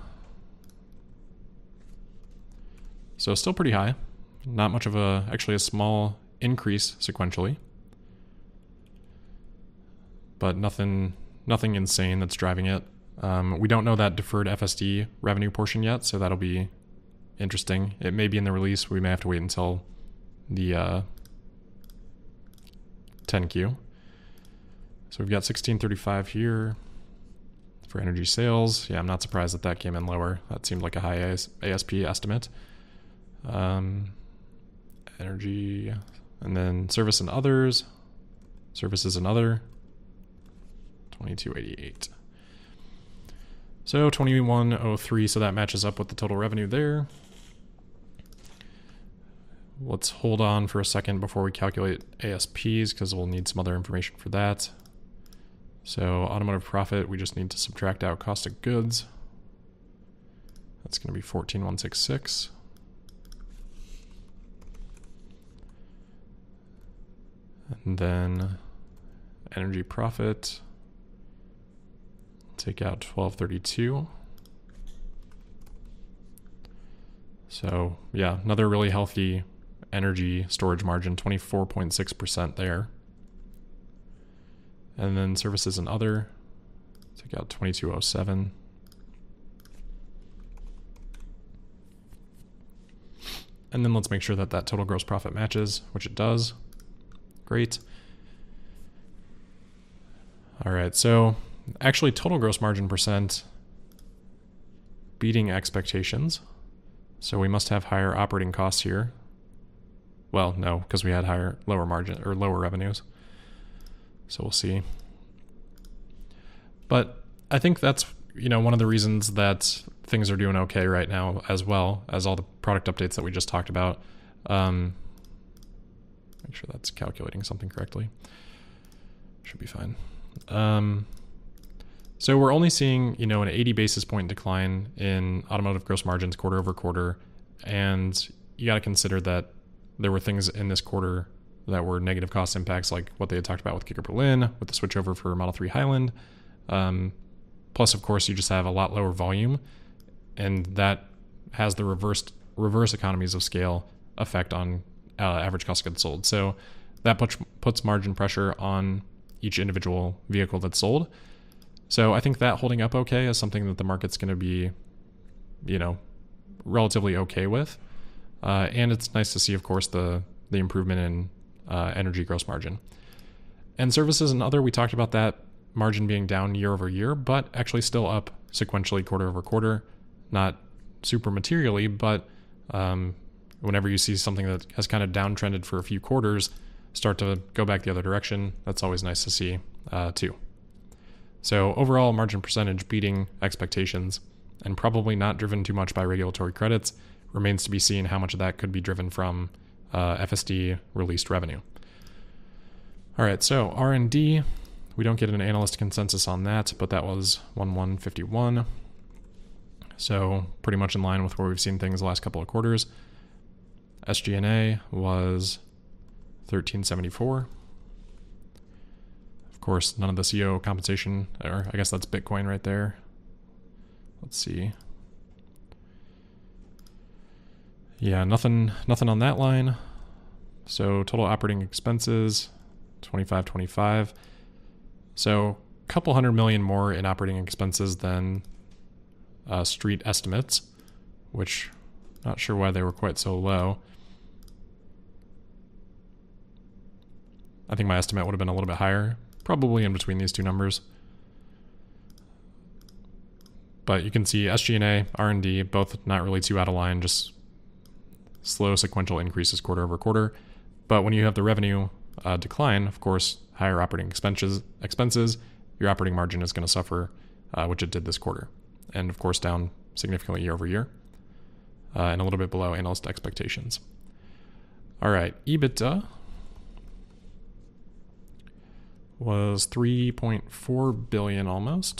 So still pretty high. Not much of a, actually a small increase sequentially. But nothing, nothing insane that's driving it. Um, we don't know that deferred F S D revenue portion yet, so that'll be interesting. It may be in the release. We may have to wait until the uh, ten Q. So we've got sixteen thirty-five here for energy sales. Yeah, I'm not surprised that that came in lower. That seemed like a high A S P estimate. Um, energy, and then service and others. Services and other, twenty-two eighty-eight. So twenty-one oh three, so that matches up with the total revenue there. Let's hold on for a second before we calculate A S Ps, because we'll need some other information for that. So automotive profit, we just need to subtract out cost of goods. That's going to be fourteen one sixty-six. And then energy profit, take out twelve thirty-two. So yeah, another really healthy energy storage margin, twenty-four point six percent there. And then services and other, take out twenty-two oh seven. And then let's make sure that that total gross profit matches, which it does. Great. All right, so actually total gross margin percent beating expectations. So we must have higher operating costs here. Well, no, because we had higher, lower margin or lower revenues. So we'll see. But I think that's, you know, one of the reasons that things are doing okay right now, as well as all the product updates that we just talked about. Um, make sure that's calculating something correctly. Should be fine. Um, so we're only seeing, you know, an eighty basis point decline in automotive gross margins quarter over quarter. And you got to consider that there were things in this quarter that were negative cost impacts, like what they had talked about with Giga Berlin, with the switchover for Model three Highland. Um, plus, of course, you just have a lot lower volume, and that has the reversed reverse economies of scale effect on uh, average cost of goods sold. So that puts puts margin pressure on each individual vehicle that's sold. So I think that holding up okay is something that the market's going to be, you know, relatively okay with. Uh, and it's nice to see, of course, the the improvement in uh, energy gross margin. And services and other, we talked about that margin being down year over year, but actually still up sequentially quarter over quarter. Not super materially, but um, whenever you see something that has kind of downtrended for a few quarters start to go back the other direction, that's always nice to see uh, too. So overall margin percentage beating expectations and probably not driven too much by regulatory credits. Remains to be seen how much of that could be driven from uh, F S D released revenue. All right, so R and D, we don't get an analyst consensus on that, but that was one one fifty-one. So pretty much in line with where we've seen things the last couple of quarters. S G and A was thirteen seventy-four. Of course, none of the C E O compensation, or I guess that's Bitcoin right there. Let's see. Yeah, nothing nothing on that line. So total operating expenses, twenty-five twenty-five. So a couple hundred million more in operating expenses than uh, street estimates, which not sure why they were quite so low. I think my estimate would have been a little bit higher, probably in between these two numbers. But you can see S G and A, R and D, both not really too out of line, just slow sequential increases quarter over quarter. But when you have the revenue uh, decline, of course, higher operating expenses, expenses, your operating margin is going to suffer, uh, which it did this quarter. And of course, down significantly year over year, uh, and a little bit below analyst expectations. All right, EBITDA was three point four billion almost.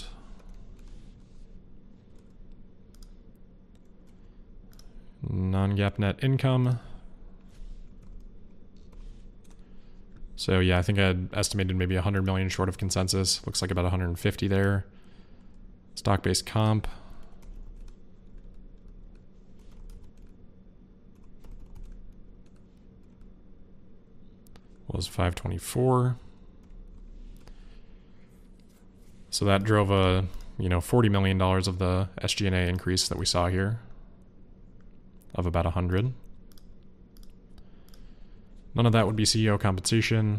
Non-GAAP net income. So yeah, I think I had estimated maybe one hundred million short of consensus. Looks like about one hundred fifty there. Stock-based comp. Was five twenty-four. So that drove a, you know, forty million dollars of the S G and A increase that we saw here, of about one hundred. None of that would be C E O compensation.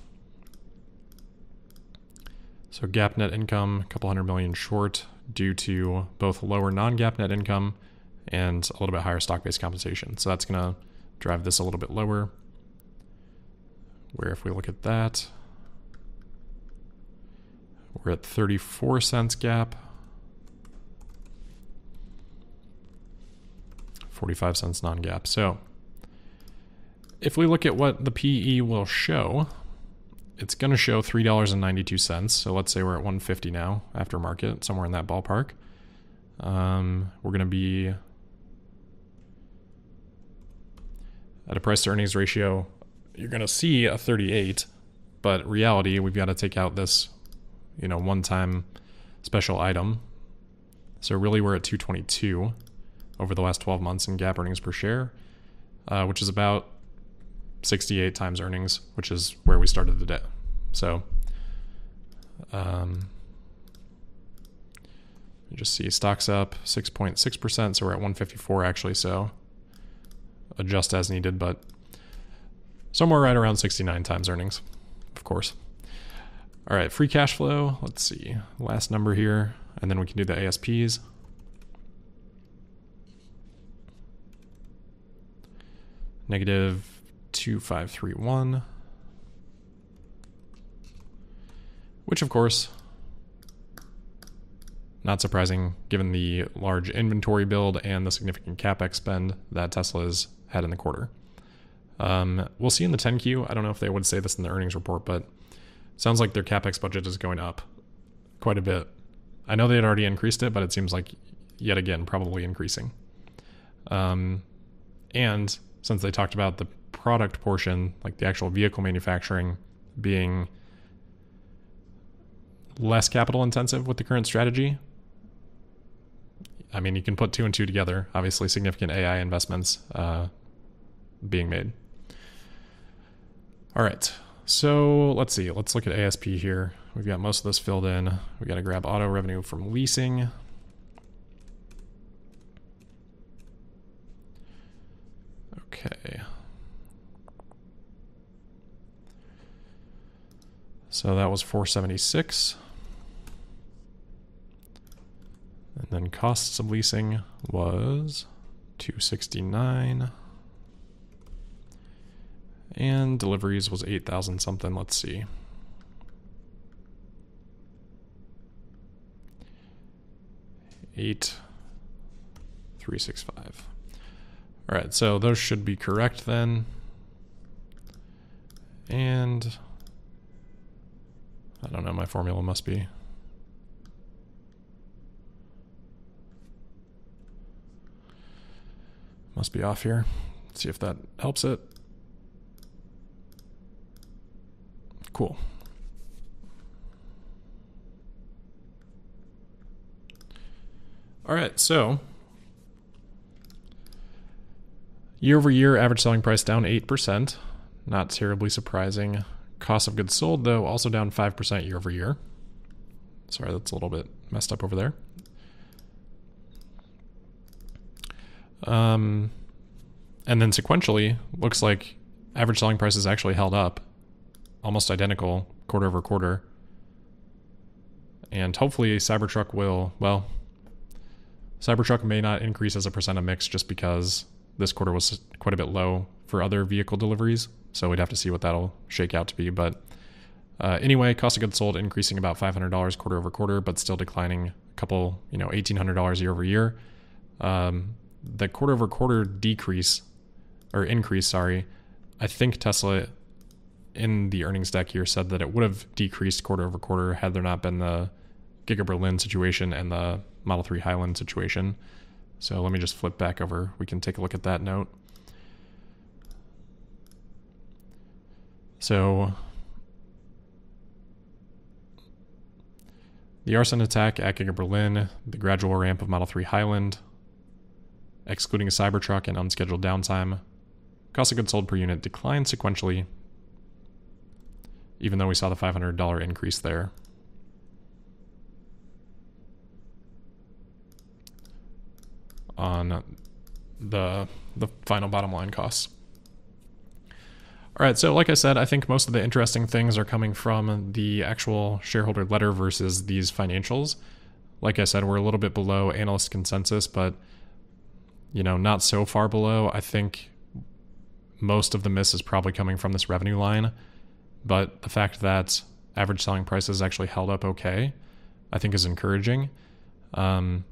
So GAAP net income, a couple hundred million short due to both lower non-GAAP net income and a little bit higher stock-based compensation. So that's going to drive this a little bit lower. Where if we look at that, we're at thirty-four cents GAAP, forty-five cents non-GAAP. So if we look at what the P E will show, it's going to show three dollars and ninety-two cents. So let's say we're at one fifty now after market, somewhere in that ballpark. Um, we're going to be at a price to earnings ratio. You're going to see a thirty-eight, but reality, we've got to take out this, you know, one-time special item. So really we're at two twenty-two over the last twelve months in GAAP earnings per share, uh, which is about sixty-eight times earnings, which is where we started the day. So um, you just see stocks up six point six percent. So we're at one fifty-four actually. So adjust as needed, but somewhere right around sixty-nine times earnings, of course. All right, free cash flow. Let's see, last number here, and then we can do the A S Ps. Negative two five three one, which of course, not surprising given the large inventory build and the significant CapEx spend that Tesla's had in the quarter. Um, we'll see in the ten Q. I don't know if they would say this in the earnings report, but it sounds like their CapEx budget is going up quite a bit. I know they had already increased it, but it seems like yet again probably increasing. Um, and since they talked about the product portion, like the actual vehicle manufacturing, being less capital intensive with the current strategy. I mean, you can put two and two together. Obviously, significant A I investments uh, being made. All right, so let's see. Let's look at A S P here. We've got most of this filled in. We got to grab auto revenue from leasing. Okay. So that was four seventy-six. And then costs of leasing was two sixty-nine. And deliveries was eight thousand something. Let's see. eight three six five. All right, so those should be correct then. And I don't know, my formula must be. Must be off here. Let's see if that helps it. Cool. All right, so year over year, average selling price down eight percent. Not terribly surprising. Cost of goods sold, though, also down five percent year over year. Sorry, that's a little bit messed up over there. Um, and then sequentially, looks like average selling prices actually held up almost identical quarter over quarter. And hopefully Cybertruck will, well, Cybertruck may not increase as a percent of mix just because this quarter was quite a bit low for other vehicle deliveries. So we'd have to see what that'll shake out to be. But uh, anyway, cost of goods sold increasing about five hundred dollars quarter over quarter, but still declining a couple, you know, eighteen hundred dollars year over year. Um, the quarter over quarter decrease, or increase, sorry, I think Tesla in the earnings deck here said that it would have decreased quarter over quarter had there not been the Giga Berlin situation and the Model three Highland situation. So let me just flip back over. We can take a look at that note. So the arson attack at Giga Berlin, the gradual ramp of Model three Highland, excluding a Cybertruck and unscheduled downtime, cost of goods sold per unit declined sequentially, even though we saw the five hundred dollars increase there. On the, the final bottom line costs. All right, so like I said, I think most of the interesting things are coming from the actual shareholder letter versus these financials. Like I said, we're a little bit below analyst consensus, but you know, not so far below. I think most of the miss is probably coming from this revenue line, but the fact that average selling prices actually held up okay, I think is encouraging. Um,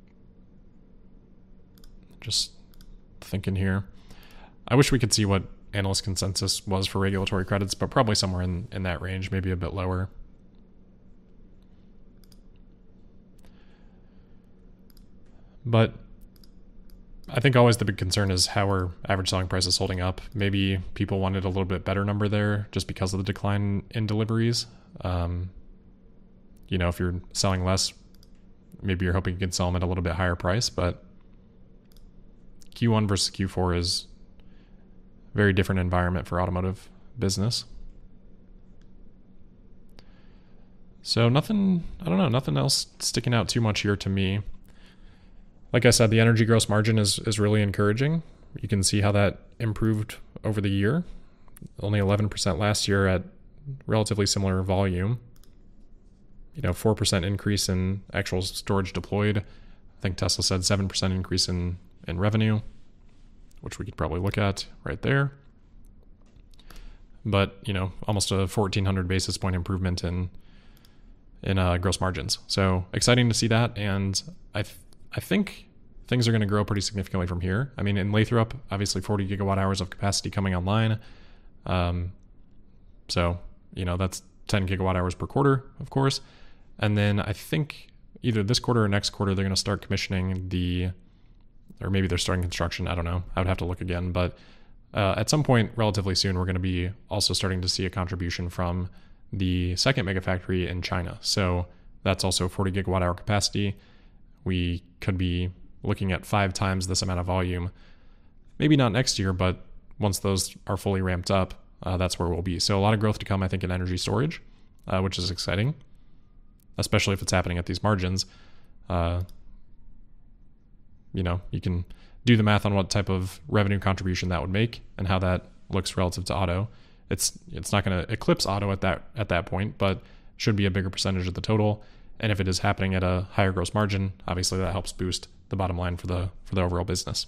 just thinking here. I wish we could see what analyst consensus was for regulatory credits, but probably somewhere in, in that range, maybe a bit lower. But I think always the big concern is how are average selling prices holding up. Maybe people wanted a little bit better number there just because of the decline in deliveries. Um, you know, if you're selling less, maybe you're hoping you can sell them at a little bit higher price, but Q one versus Q four is a very different environment for automotive business. So nothing, I don't know, nothing else sticking out too much here to me. Like I said, the energy gross margin is, is really encouraging. You can see how that improved over the year. Only eleven percent last year at relatively similar volume. You know, four percent increase in actual storage deployed. I think Tesla said seven percent increase in, in revenue, which we could probably look at right there. But, you know, almost a fourteen hundred basis point improvement in in uh, gross margins. So exciting to see that. And I th- I think things are going to grow pretty significantly from here. I mean, in Lathrop, obviously forty gigawatt hours of capacity coming online. Um, so, you know, that's ten gigawatt hours per quarter, of course. And then I think either this quarter or next quarter, they're going to start commissioning the, or maybe they're starting construction. I don't know. I would have to look again. But Uh, at some point relatively soon, we're going to be also starting to see a contribution from the second megafactory in China. So that's also forty gigawatt hour capacity. We could be looking at five times this amount of volume. Maybe not next year, but once those are fully ramped up, uh, that's where we'll be. So a lot of growth to come, I think, in energy storage, uh, which is exciting, especially if it's happening at these margins. Uh, you know, you can do the math on what type of revenue contribution that would make and how that looks relative to auto. It's it's not going to eclipse auto at that at that point, but should be a bigger percentage of the total. And if it is happening at a higher gross margin, obviously that helps boost the bottom line for the for the overall business.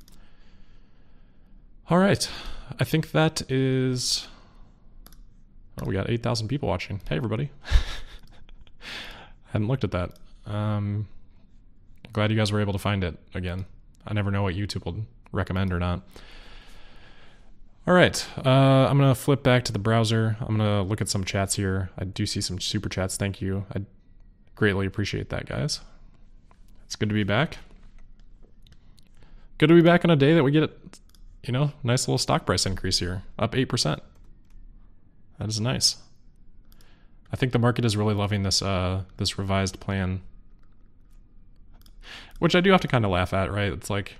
All right, I think that is. Oh, we got eight thousand people watching. Hey, everybody. I hadn't looked at that. Um, glad you guys were able to find it again. I never know what YouTube will recommend or not. All right, uh, I'm going to flip back to the browser. I'm going to look at some chats here. I do see some super chats. Thank you. I greatly appreciate that, guys. It's good to be back. Good to be back on a day that we get, you know, nice little stock price increase here, up eight percent. That is nice. I think the market is really loving this uh, this revised plan, which I do have to kind of laugh at, right? It's like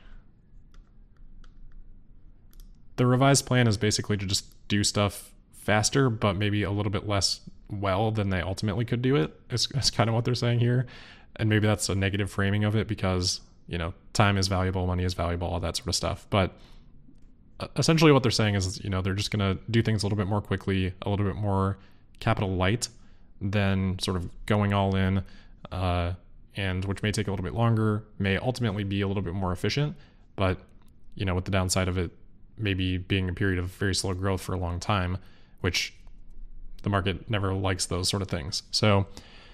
the revised plan is basically to just do stuff faster, but maybe a little bit less well than they ultimately could do it. It's, it's kind of what they're saying here. And maybe that's a negative framing of it because, you know, time is valuable, money is valuable, all that sort of stuff. But essentially what they're saying is, you know, they're just going to do things a little bit more quickly, a little bit more capital light than sort of going all in, uh, and which may take a little bit longer, may ultimately be a little bit more efficient, but, you know, with the downside of it maybe being a period of very slow growth for a long time, which the market never likes those sort of things. So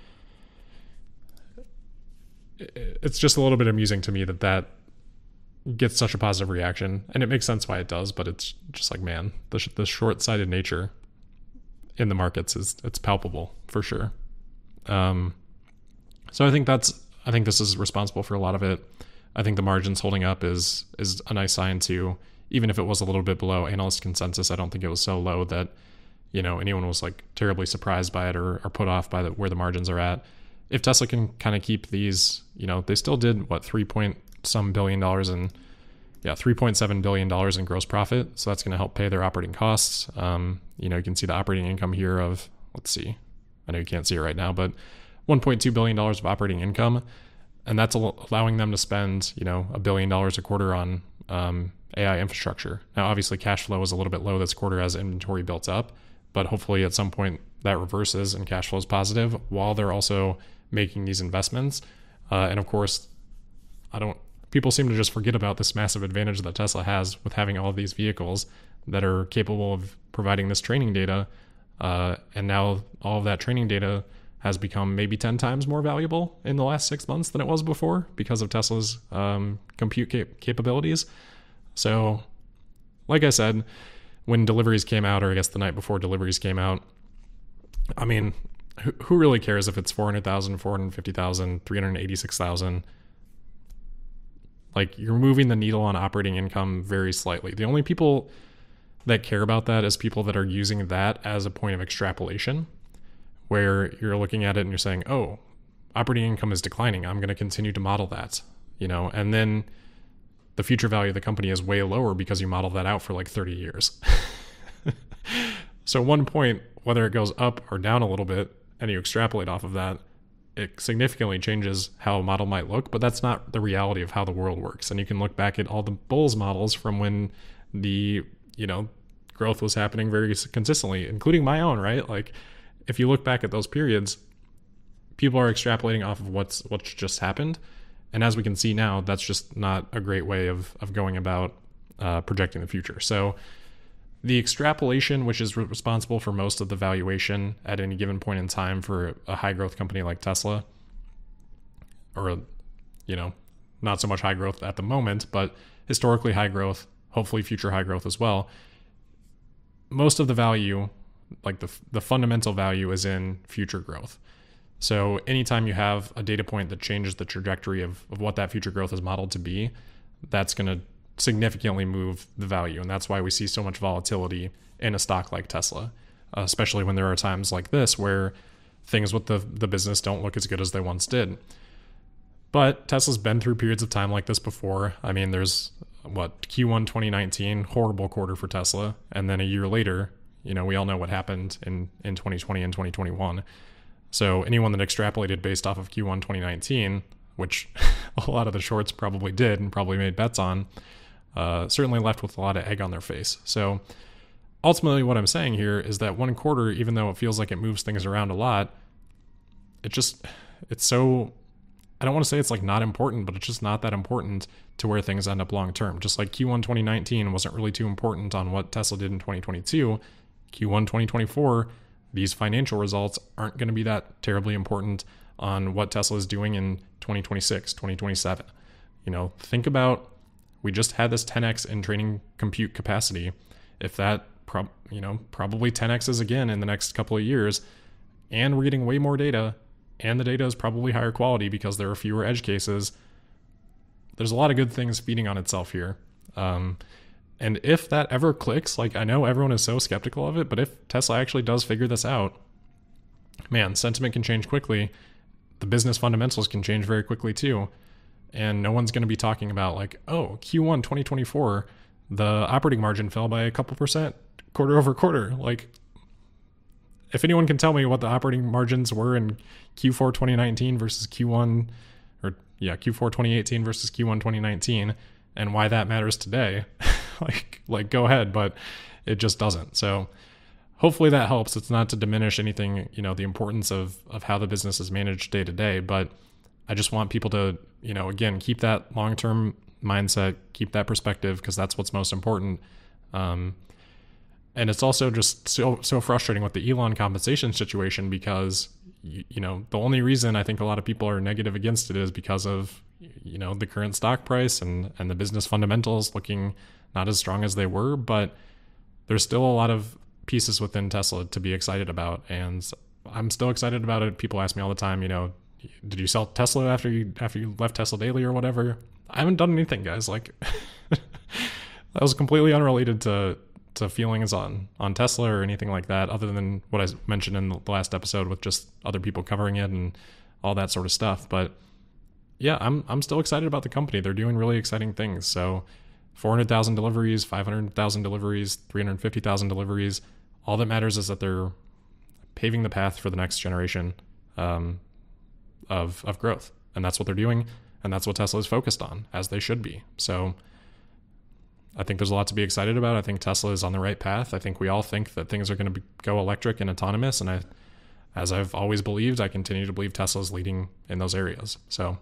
it's just a little bit amusing to me that that gets such a positive reaction, and it makes sense why it does, but it's just like, man, the, sh- the short-sighted nature in the markets is it's palpable for sure. Um, so I think that's I think this is responsible for a lot of it. I think the margins holding up is is a nice sign too. Even if it was a little bit below analyst consensus, I don't think it was so low that, you know, anyone was like terribly surprised by it or, or put off by the, where the margins are at. If Tesla can kind of keep these, you know, they still did what three point some billion dollars in, yeah, three point seven billion dollars in gross profit. So that's going to help pay their operating costs. Um, you know, you can see the operating income here of, let's see, I know you can't see it right now, but one point two billion dollars of operating income. And that's allowing them to spend, you know, a billion dollars a quarter on um, A I infrastructure. Now, obviously, cash flow is a little bit low this quarter as inventory built up, but hopefully at some point that reverses and cash flow is positive while they're also making these investments. Uh, and of course, I don't, people seem to just forget about this massive advantage that Tesla has with having all of these vehicles that are capable of providing this training data. Uh, and now all of that training data has become maybe ten times more valuable in the last six months than it was before because of Tesla's um, compute cap- capabilities. So, like I said, when deliveries came out, or I guess the night before deliveries came out, I mean, who, who really cares if it's four hundred thousand, four hundred fifty thousand, three hundred eighty-six thousand? Like, you're moving the needle on operating income very slightly. The only people that care about that is people that are using that as a point of extrapolation, where you're looking at it and you're saying, oh, operating income is declining. I'm going to continue to model that, you know, and then the future value of the company is way lower because you model that out for like thirty years. So one point, whether it goes up or down a little bit and you extrapolate off of that, it significantly changes how a model might look, but that's not the reality of how the world works. And you can look back at all the bulls models from when the, you know, growth was happening very consistently, including my own, right? Like, if you look back at those periods, people are extrapolating off of what's what's just happened. And as we can see now, that's just not a great way of, of going about uh, projecting the future. So the extrapolation, which is responsible for most of the valuation at any given point in time for a high growth company like Tesla, or, you know, not so much high growth at the moment, but historically high growth, hopefully future high growth as well. Most of the value, like the the fundamental value, is in future growth. So anytime you have a data point that changes the trajectory of, of what that future growth is modeled to be, that's going to significantly move the value. And that's why we see so much volatility in a stock like Tesla, uh, especially when there are times like this where things with the, the business don't look as good as they once did. But Tesla's been through periods of time like this before. I mean, there's what, Q one twenty nineteen, horrible quarter for Tesla. And then a year later, you know, we all know what happened in, in twenty twenty and twenty twenty-one. So anyone that extrapolated based off of Q one twenty nineteen, which a lot of the shorts probably did and probably made bets on, uh, certainly left with a lot of egg on their face. So ultimately what I'm saying here is that one quarter, even though it feels like it moves things around a lot, it just, it's so, I don't want to say it's like not important, but it's just not that important to where things end up long term. Just like Q one twenty nineteen wasn't really too important on what Tesla did in twenty twenty-two, Q one twenty twenty-four, these financial results aren't going to be that terribly important on what Tesla is doing in twenty twenty-six, twenty twenty-seven. You know, think about, we just had this ten x in training compute capacity. If that, prob- you know, probably ten x's again in the next couple of years, and we're getting way more data, and the data is probably higher quality because there are fewer edge cases, there's a lot of good things feeding on itself here. Um, and if that ever clicks, like I know everyone is so skeptical of it, but if Tesla actually does figure this out, man, sentiment can change quickly. The business fundamentals can change very quickly too. And no one's going to be talking about like, oh, Q one twenty twenty-four, the operating margin fell by a couple percent quarter over quarter. Like, if anyone can tell me what the operating margins were in Q four twenty nineteen versus Q one, or yeah, Q four twenty eighteen versus Q one twenty nineteen, and why that matters today, like, like go ahead, but it just doesn't. So hopefully that helps. It's not to diminish anything, you know, the importance of, of how the business is managed day to day, but I just want people to, you know, again, keep that long-term mindset, keep that perspective, because that's what's most important. Um, and it's also just so, so frustrating with the Elon compensation situation, because, you, you know, the only reason I think a lot of people are negative against it is because of, you know, the current stock price and, and the business fundamentals looking not as strong as they were, but there's still a lot of pieces within Tesla to be excited about. And I'm still excited about it. People ask me all the time, you know, did you sell Tesla after you after you left Tesla Daily or whatever? I haven't done anything, guys. Like, that was completely unrelated to to feelings on on Tesla or anything like that, other than what I mentioned in the last episode with just other people covering it and all that sort of stuff. But yeah, I'm I'm still excited about the company. They're doing really exciting things. So four hundred thousand deliveries, five hundred thousand deliveries, three hundred fifty thousand deliveries. All that matters is that they're paving the path for the next generation um, of of growth. And that's what they're doing. And that's what Tesla is focused on, as they should be. So I think there's a lot to be excited about. I think Tesla is on the right path. I think we all think that things are going to go electric and autonomous. And I, as I've always believed, I continue to believe Tesla is leading in those areas. So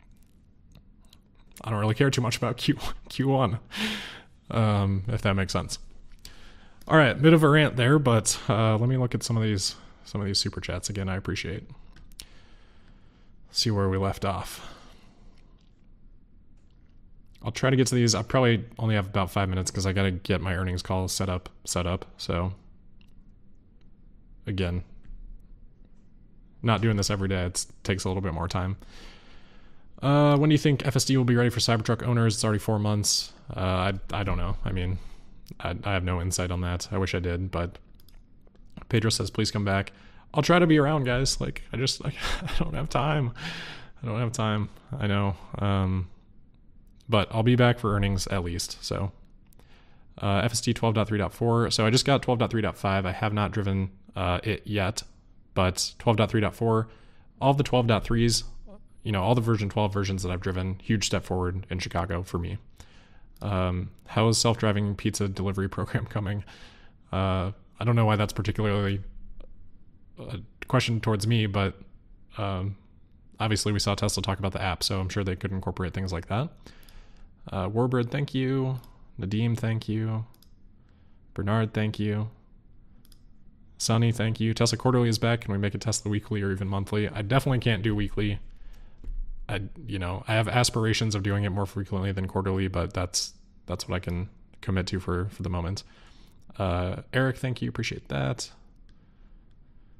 I don't really care too much about Q, Q1, um, if that makes sense. All right, bit of a rant there, but uh, let me look at some of these some of these super chats again. I appreciate. See where we left off. I'll try to get to these. I probably only have about five minutes because I got to get my earnings call set up. Set up. So again, not doing this every day. It takes a little bit more time. Uh, when do you think F S D will be ready for Cybertruck owners? It's already four months. Uh, I I don't know. I mean, I, I have no insight on that. I wish I did, but Pedro says, please come back. I'll try to be around, guys. Like, I just, like, I don't have time. I don't have time. I know. Um, but I'll be back for earnings at least. So, uh, F S D twelve point three point four. So I just got twelve point three point five. I have not driven, uh, it yet, but twelve point three point four, all of the twelve point threes, you know, all the version twelve versions that I've driven, huge step forward in Chicago for me. Um, how is self-driving pizza delivery program coming? Uh, I don't know why that's particularly a question towards me, but um, obviously we saw Tesla talk about the app, so I'm sure they could incorporate things like that. Uh, Warbird, thank you. Nadeem, thank you. Bernard, thank you. Sunny, thank you. Tesla Quarterly is back. Can we make it Tesla Weekly or even monthly? I definitely can't do weekly. I, you know, I have aspirations of doing it more frequently than quarterly, but that's that's what I can commit to for, for the moment. Uh, Eric, thank you. Appreciate that.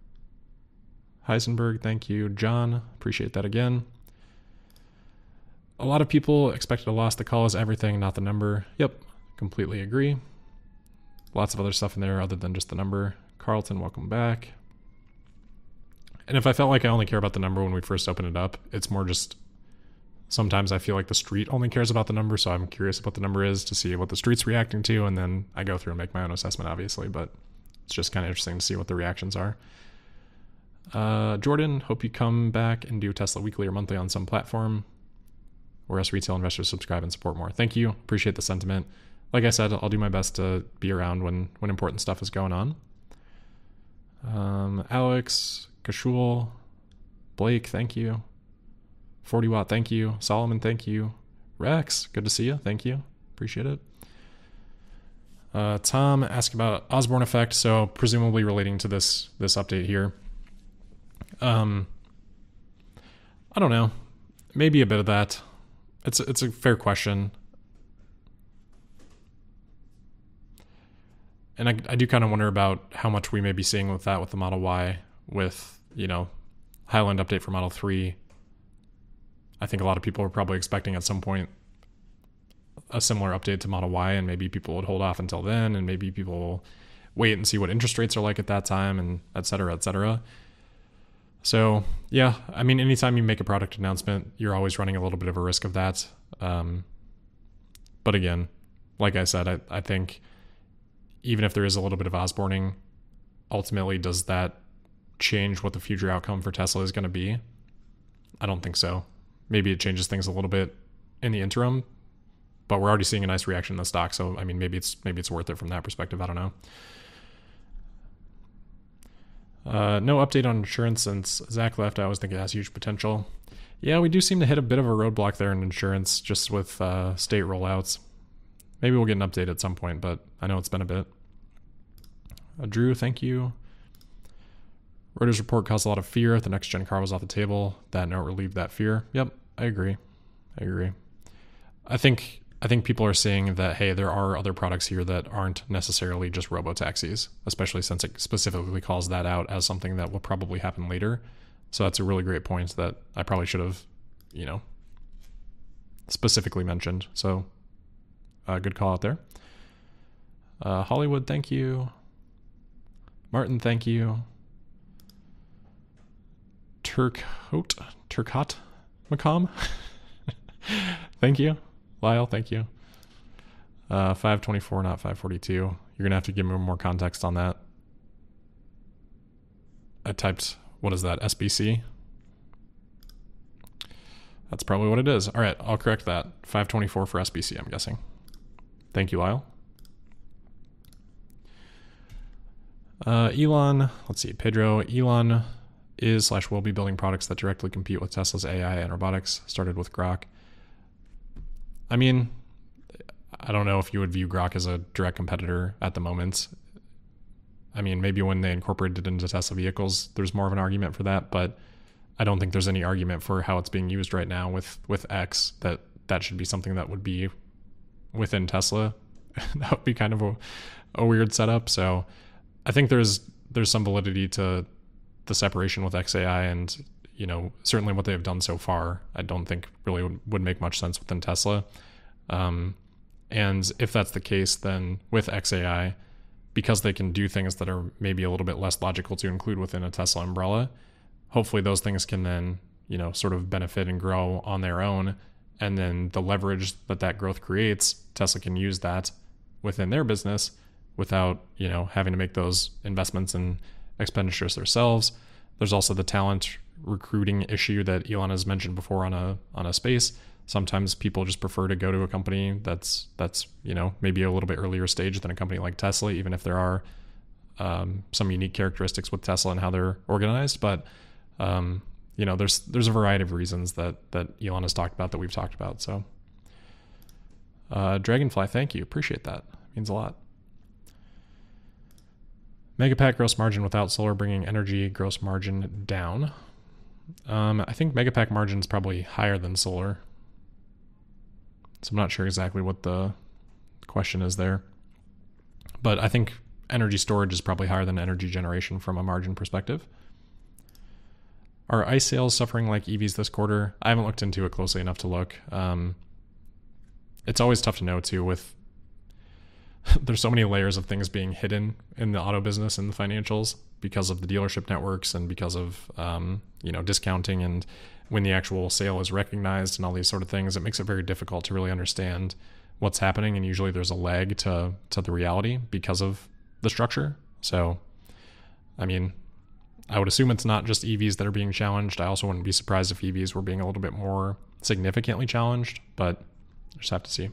Heisenberg, thank you. John, appreciate that again. A lot of people expected a loss. The call is everything, not the number. Yep, completely agree. Lots of other stuff in there other than just the number. Carlton, welcome back. And if I felt like I only care about the number when we first open it up, it's more just sometimes I feel like the street only cares about the number, so I'm curious what the number is to see what the street's reacting to, and then I go through and make my own assessment, obviously, but it's just kind of interesting to see what the reactions are. Uh, Jordan, hope you come back and do Tesla weekly or monthly on some platform where us retail investors subscribe and support more. Thank you. Appreciate the sentiment. Like I said, I'll do my best to be around when, when important stuff is going on. Um, Alex, Kashul, Blake, thank you. forty watt, thank you. Solomon, thank you. Rex, good to see you. Thank you. Appreciate it. Uh, Tom asked about Osborne effect, so presumably relating to this this update here. Um, I don't know. Maybe a bit of that. It's it's a fair question. And I, I do kind of wonder about how much we may be seeing with that with the Model Y, with, you know, Highland update for Model three. I think a lot of people are probably expecting at some point a similar update to Model Y, and maybe people would hold off until then, and maybe people will wait and see what interest rates are like at that time, and et cetera, et cetera. So, yeah, I mean, anytime you make a product announcement, you're always running a little bit of a risk of that. Um, but again, like I said, I, I think even if there is a little bit of Osborning, ultimately, does that change what the future outcome for Tesla is going to be? I don't think so. Maybe it changes things a little bit in the interim, but we're already seeing a nice reaction in the stock. So, I mean, maybe it's maybe it's worth it from that perspective. I don't know. Uh, no update on insurance since Zach left. I always think it has huge potential. Yeah, we do seem to hit a bit of a roadblock there in insurance, just with uh, state rollouts. Maybe we'll get an update at some point, but I know it's been a bit. Uh, Drew, thank you. Reuters report caused a lot of fear. The next gen car was off the table. That note relieved that fear. Yep, I agree. I agree. I think I think people are seeing that, hey, there are other products here that aren't necessarily just robo-taxis, especially since it specifically calls that out as something that will probably happen later. So that's a really great point that I probably should have, you know, specifically mentioned. So uh, good call out there. Uh, Hollywood, thank you. Martin, thank you. Turcotte, Turcotte, Macomb. Thank you. Lyle, thank you. Uh, five twenty-four, not five forty-two. You're going to have to give me more context on that. I typed, what is that, S B C? That's probably what it is. All right, I'll correct that. five twenty-four for S B C, I'm guessing. Thank you, Lyle. Uh, Elon, let's see, Pedro, Elon is slash will be building products that directly compete with Tesla's A I and robotics, started with Grok. I mean, I don't know if you would view Grok as a direct competitor at the moment. I mean, maybe when they incorporated it into Tesla vehicles, there's more of an argument for that, but I don't think there's any argument for how it's being used right now with, with X, that that should be something that would be within Tesla. That would be kind of a, a weird setup. So I think there's there's some validity to the separation with X A I, and, you know, certainly what they've done so far, I don't think really would, would make much sense within Tesla. Um, and if that's the case, then with X A I, because they can do things that are maybe a little bit less logical to include within a Tesla umbrella, hopefully those things can then, you know, sort of benefit and grow on their own. And then the leverage that that growth creates, Tesla can use that within their business without, you know, having to make those investments and expenditures themselves. There's also the talent recruiting issue that Elon has mentioned before on a on a space. Sometimes people just prefer to go to a company that's that's you know, maybe a little bit earlier stage than a company like Tesla, even if there are um, some unique characteristics with Tesla and how they're organized. But um, you know, there's there's a variety of reasons that that Elon has talked about that we've talked about. So uh, Dragonfly, thank you, appreciate that. It means a lot. Megapack gross margin without solar bringing energy gross margin down. Um, I think Megapack margin is probably higher than solar. So I'm not sure exactly what the question is there. But I think energy storage is probably higher than energy generation from a margin perspective. Are ICE sales suffering like E Vs this quarter? I haven't looked into it closely enough to look. Um, it's always tough to know too with there's so many layers of things being hidden in the auto business and the financials because of the dealership networks and because of um, you know, discounting and when the actual sale is recognized and all these sort of things. It makes it very difficult to really understand what's happening, and usually there's a lag to to the reality because of the structure. So, I mean, I would assume it's not just E Vs that are being challenged. I also wouldn't be surprised if E Vs were being a little bit more significantly challenged, but just have to see.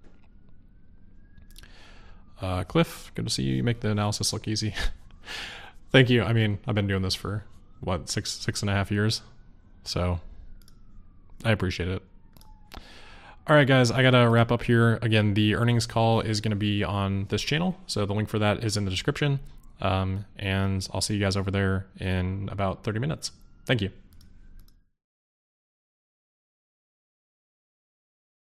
Uh, Cliff, good to see you. You make the analysis look easy. Thank you. I mean, I've been doing this for what, six, six and a half years. So I appreciate it. All right, guys, I got to wrap up here. Again, the earnings call is going to be on this channel. So the link for that is in the description. Um, and I'll see you guys over there in about thirty minutes. Thank you.